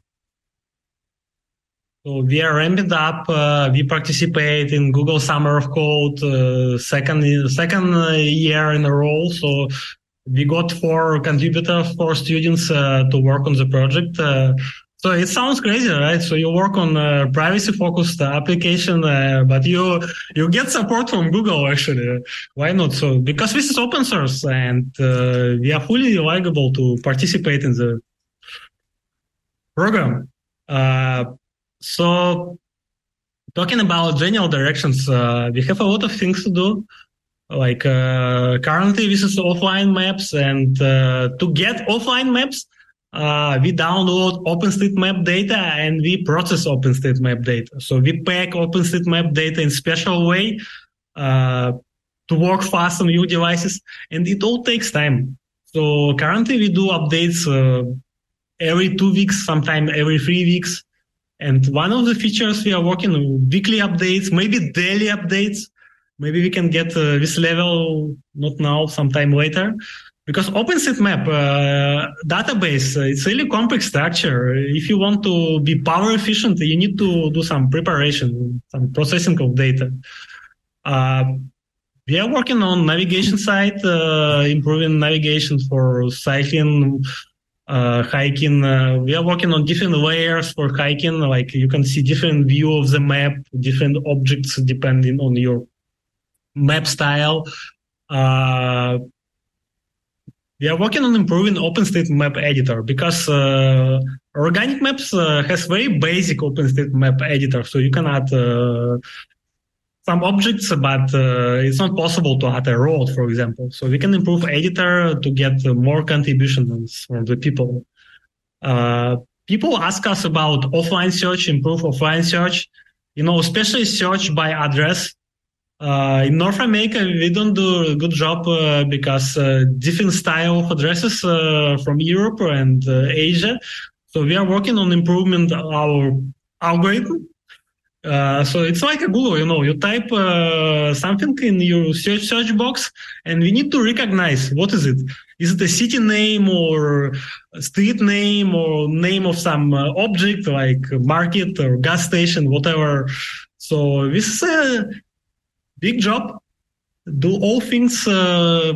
So we are ramping up. Uh, we participate in Google Summer of Code uh, second second year in a row. So we got four contributors, four students uh, to work on the project. Uh, So it sounds crazy, right? So you work on a privacy-focused application, uh, but you you get support from Google, actually. Why not? So because this is open source, and uh, we are fully eligible to participate in the program. Uh, so talking about general directions, uh, we have a lot of things to do. Like uh, currently, this is offline maps, and uh, to get offline maps, Uh, we download OpenStreetMap data and we process OpenStreetMap data. So we pack OpenStreetMap data in special way uh, to work fast on your devices, and it all takes time. So currently we do updates uh, every two weeks, sometimes every three weeks, And one of the features we are working on, weekly updates, maybe daily updates. Maybe we can get uh, this level, not now, sometime later. Because OpenStreetMap uh, database, uh, it's really complex structure. If you want to be power efficient, you need to do some preparation, some processing of data. Uh, we are working on navigation side, uh, improving navigation for cycling, uh, hiking. Uh, we are working on different layers for hiking. Like you can see different view of the map, different objects depending on your map style. Uh, we are working on improving OpenStreetMap editor because uh, organic maps uh, has very basic OpenStreetMap editor, so you can add uh, some objects, but uh, it's not possible to add a road, for example. So we can improve editor to get uh, more contributions from the people. Uh, people ask us about offline search, improve offline search, you know, especially search by address. Uh, in North America, we don't do a good job uh, because uh, different style of addresses uh, from Europe and uh, Asia. So we are working on improvement our algorithm. Uh, so it's like a Google, you know, you type uh, something in your search search box, and we need to recognize what is it. Is it a city name or a street name or name of some uh, object like market or gas station, whatever. So this is a big job. Do all things uh,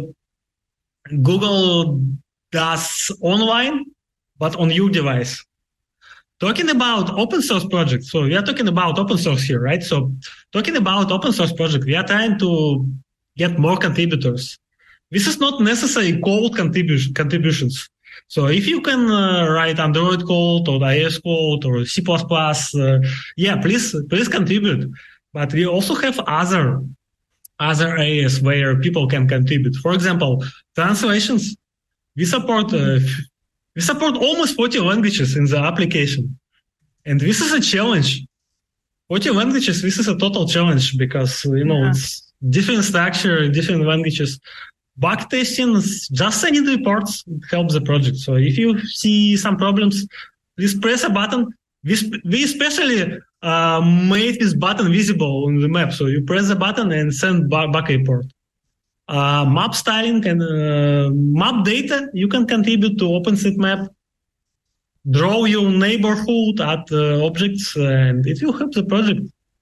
Google does online, but on your device. Talking about open source projects, so we are talking about open source here, right? So talking about open source project, we are trying to get more contributors. This is not necessarily code contribu- contributions. So if you can uh, write Android code or iOS code or C plus plus, uh, yeah, please, please contribute. But we also have other, other areas where people can contribute. For example, translations. We support, uh, we support almost forty languages in the application. And this is a challenge. forty languages, this is a total challenge because, you know, yeah. It's different structure, different languages. Bug testing, just sending reports helps the project. So if you see some problems, please press a button. We, we especially uh, made this button visible on the map. So you press the button and send bug report. Uh, map styling and uh, map data, you can contribute to OpenStreetMap. Draw your neighborhood at uh, objects, and it will help the project.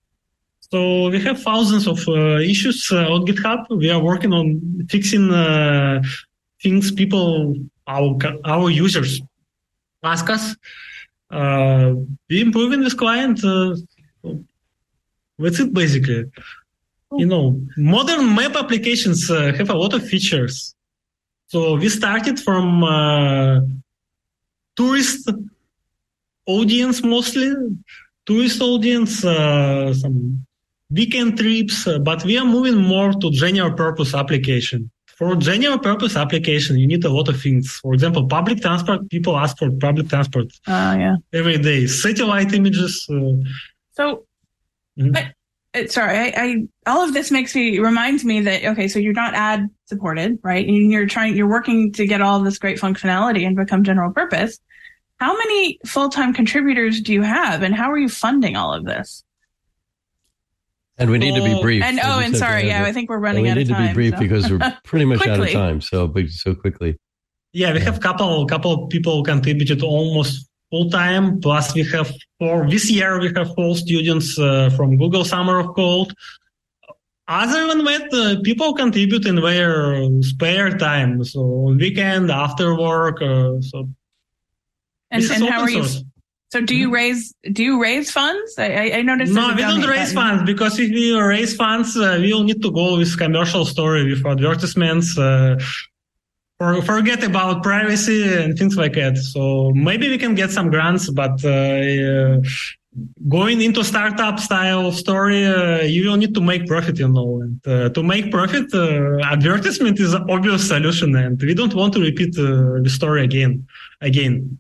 So we have thousands of uh, issues uh, on GitHub. We are working on fixing uh, things people, our our users ask us. Uh, we're improving this client. Uh, that's it, basically. You know, modern map applications uh, have a lot of features. So we started from uh, tourist audience mostly, tourist audience, uh, some weekend trips, uh, but we are moving more to general purpose application. For general purpose application, you need a lot of things. For example, public transport, people ask for public transport uh, yeah. every day. Satellite images. Uh, so, mm-hmm. I, Sorry, I, I, all of this makes me, reminds me that, okay, so you're not ad supported, right? And you're trying, you're working to get all this great functionality and become general purpose. How many full-time contributors do you have, and how are you funding all of this? And we need oh, to be brief. And oh, and sorry, yeah, I think we're running out of time. We need to be brief so. because we're pretty much out of time. So, so quickly. Yeah, we yeah. have couple, couple people contributed almost full time. Plus, we have for this year we have four students uh, from Google Summer of Code. Other than that, uh, people contribute in their spare time, so on weekend, after work. Uh, so, and, and how are you? Source. So, do you raise do you raise funds? I, I noticed. No, we don't raise button. funds because if we raise funds, uh, we will need to go with commercial story with advertisements. Uh, Forget about privacy and things like that. So maybe we can get some grants, but uh, uh, going into startup style story, uh, you will need to make profit, you know. And uh, to make profit, uh, advertisement is an obvious solution, and we don't want to repeat uh, the story again. Again.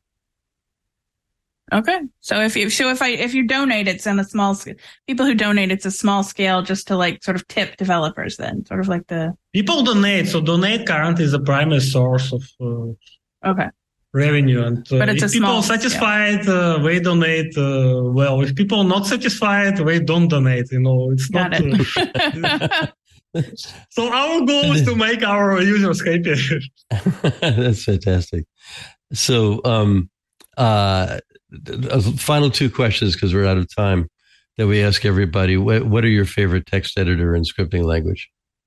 Okay, so if you so if I if you donate, it's on a small scale. People who donate, it's a small scale, just to like sort of tip developers. Then sort of like the people donate. So donate current is the primary source of. Uh, okay. revenue. And uh, But it's if a people small are satisfied, uh, they donate uh, well. If people are not satisfied, they don't donate. You know, it's Got not. it. Uh, so our goal is to make our users happy. That's fantastic. So, um, uh, final two questions because we're out of time that we ask everybody. What, what are your favorite text editor and scripting language?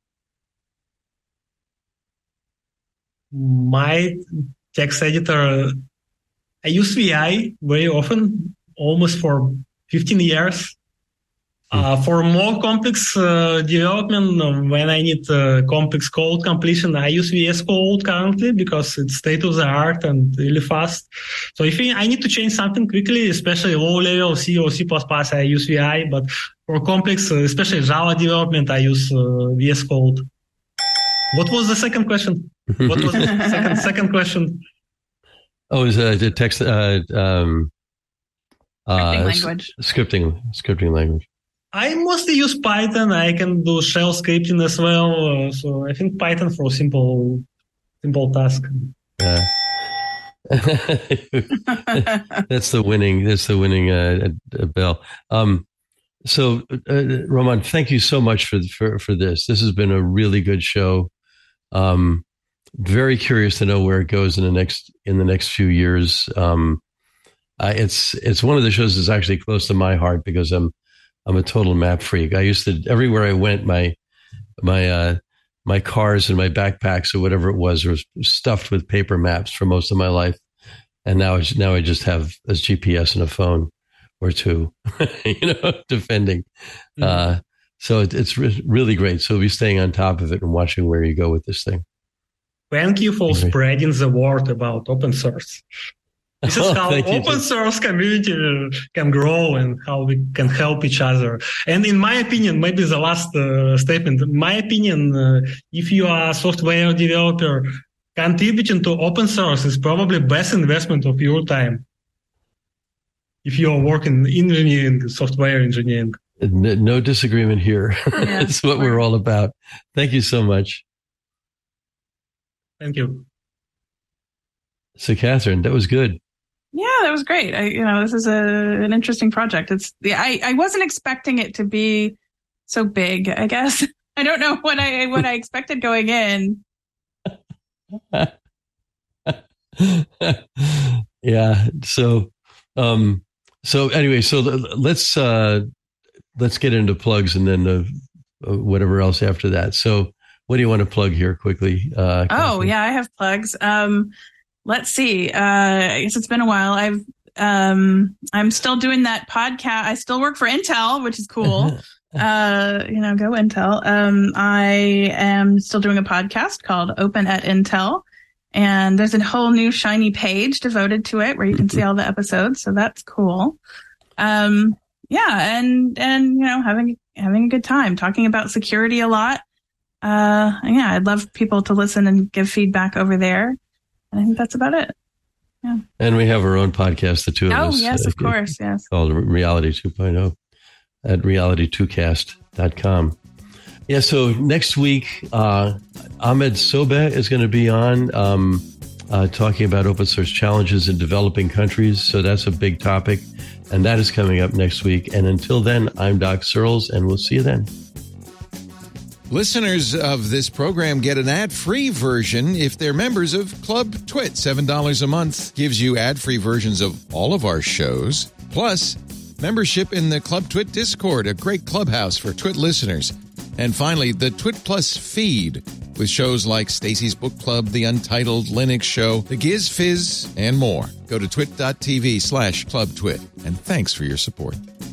My text editor, I use V I very often, almost for fifteen years. Uh, for more complex uh, development, um, when I need uh, complex code completion, I use V S Code currently because it's state of the art and really fast. So if I need to change something quickly, especially low level C or C plus plus, I use V I. But for complex, uh, especially Java development, I use uh, V S Code. What was the second question? What was the second, second question? Oh, is uh, the text uh, um, uh, Scripting language. s- scripting scripting language. I mostly use Python. I can do shell scripting as well. Uh, so I think Python for simple, simple task. Yeah. That's the winning. That's the winning uh, uh, bell. Um, so, uh, Roman, thank you so much for for for this. This has been a really good show. Um, very curious to know where it goes in the next in the next few years. Um, I, it's it's one of the shows that's actually close to my heart because I'm I'm a total map freak. I used to everywhere I went, my my uh, my cars and my backpacks or whatever it was was stuffed with paper maps for most of my life, and now it's, now I just have a G P S and a phone or two, you know, defending. Mm-hmm. Uh, so it, it's re- really great. So we'll be staying on top of it and watching where you go with this thing. Thank you for Okay. spreading the word about open source. This is Oh, how thank you, open too. source community can grow and how we can help each other. And in my opinion, maybe the last uh, statement, in my opinion, uh, if you are a software developer, contributing to open source is probably best investment of your time. If you are working in engineering, software engineering. No, no disagreement here. Yeah. That's what we're all about. Thank you so much. Thank you. So, Catherine, that was good. Yeah, that was great. I, you know, this is a an interesting project. It's yeah, I, I wasn't expecting it to be so big. I guess I don't know what I what I expected going in. Yeah. So, um, so anyway, so let's uh, let's get into plugs and then uh, whatever else after that. So, what do you want to plug here quickly? Uh, Oh Catherine? yeah, I have plugs. Um, let's see. Uh, I guess it's been a while. I've um, I'm still doing that podcast. I still work for Intel, which is cool. uh, you know, go Intel. Um, I am still doing a podcast called Open at Intel, and there's a whole new shiny page devoted to it where you can see all the episodes. So that's cool. Um, yeah, and and you know, having having a good time talking about security a lot. Uh, yeah, I'd love people to listen and give feedback over there. And I think that's about it. Yeah. And we have our own podcast, the two of Oh, us. yes, uh, of course. Yes. Called Reality two point oh at reality two cast dot com. Yeah, so next week, uh, Ahmed Sobeh is going to be on um, uh, talking about open source challenges in developing countries. So that's a big topic. And that is coming up next week. And until then, I'm Doc Searles, and we'll see you then. Listeners of this program get an ad-free version if they're members of Club Twit. seven dollars a month gives you ad-free versions of all of our shows, plus membership in the Club Twit Discord, a great clubhouse for Twit listeners. And finally, the Twit Plus feed with shows like Stacy's Book Club, The Untitled Linux Show, The Giz Fizz, and more. Go to twit.tv slash Club Twit. And thanks for your support.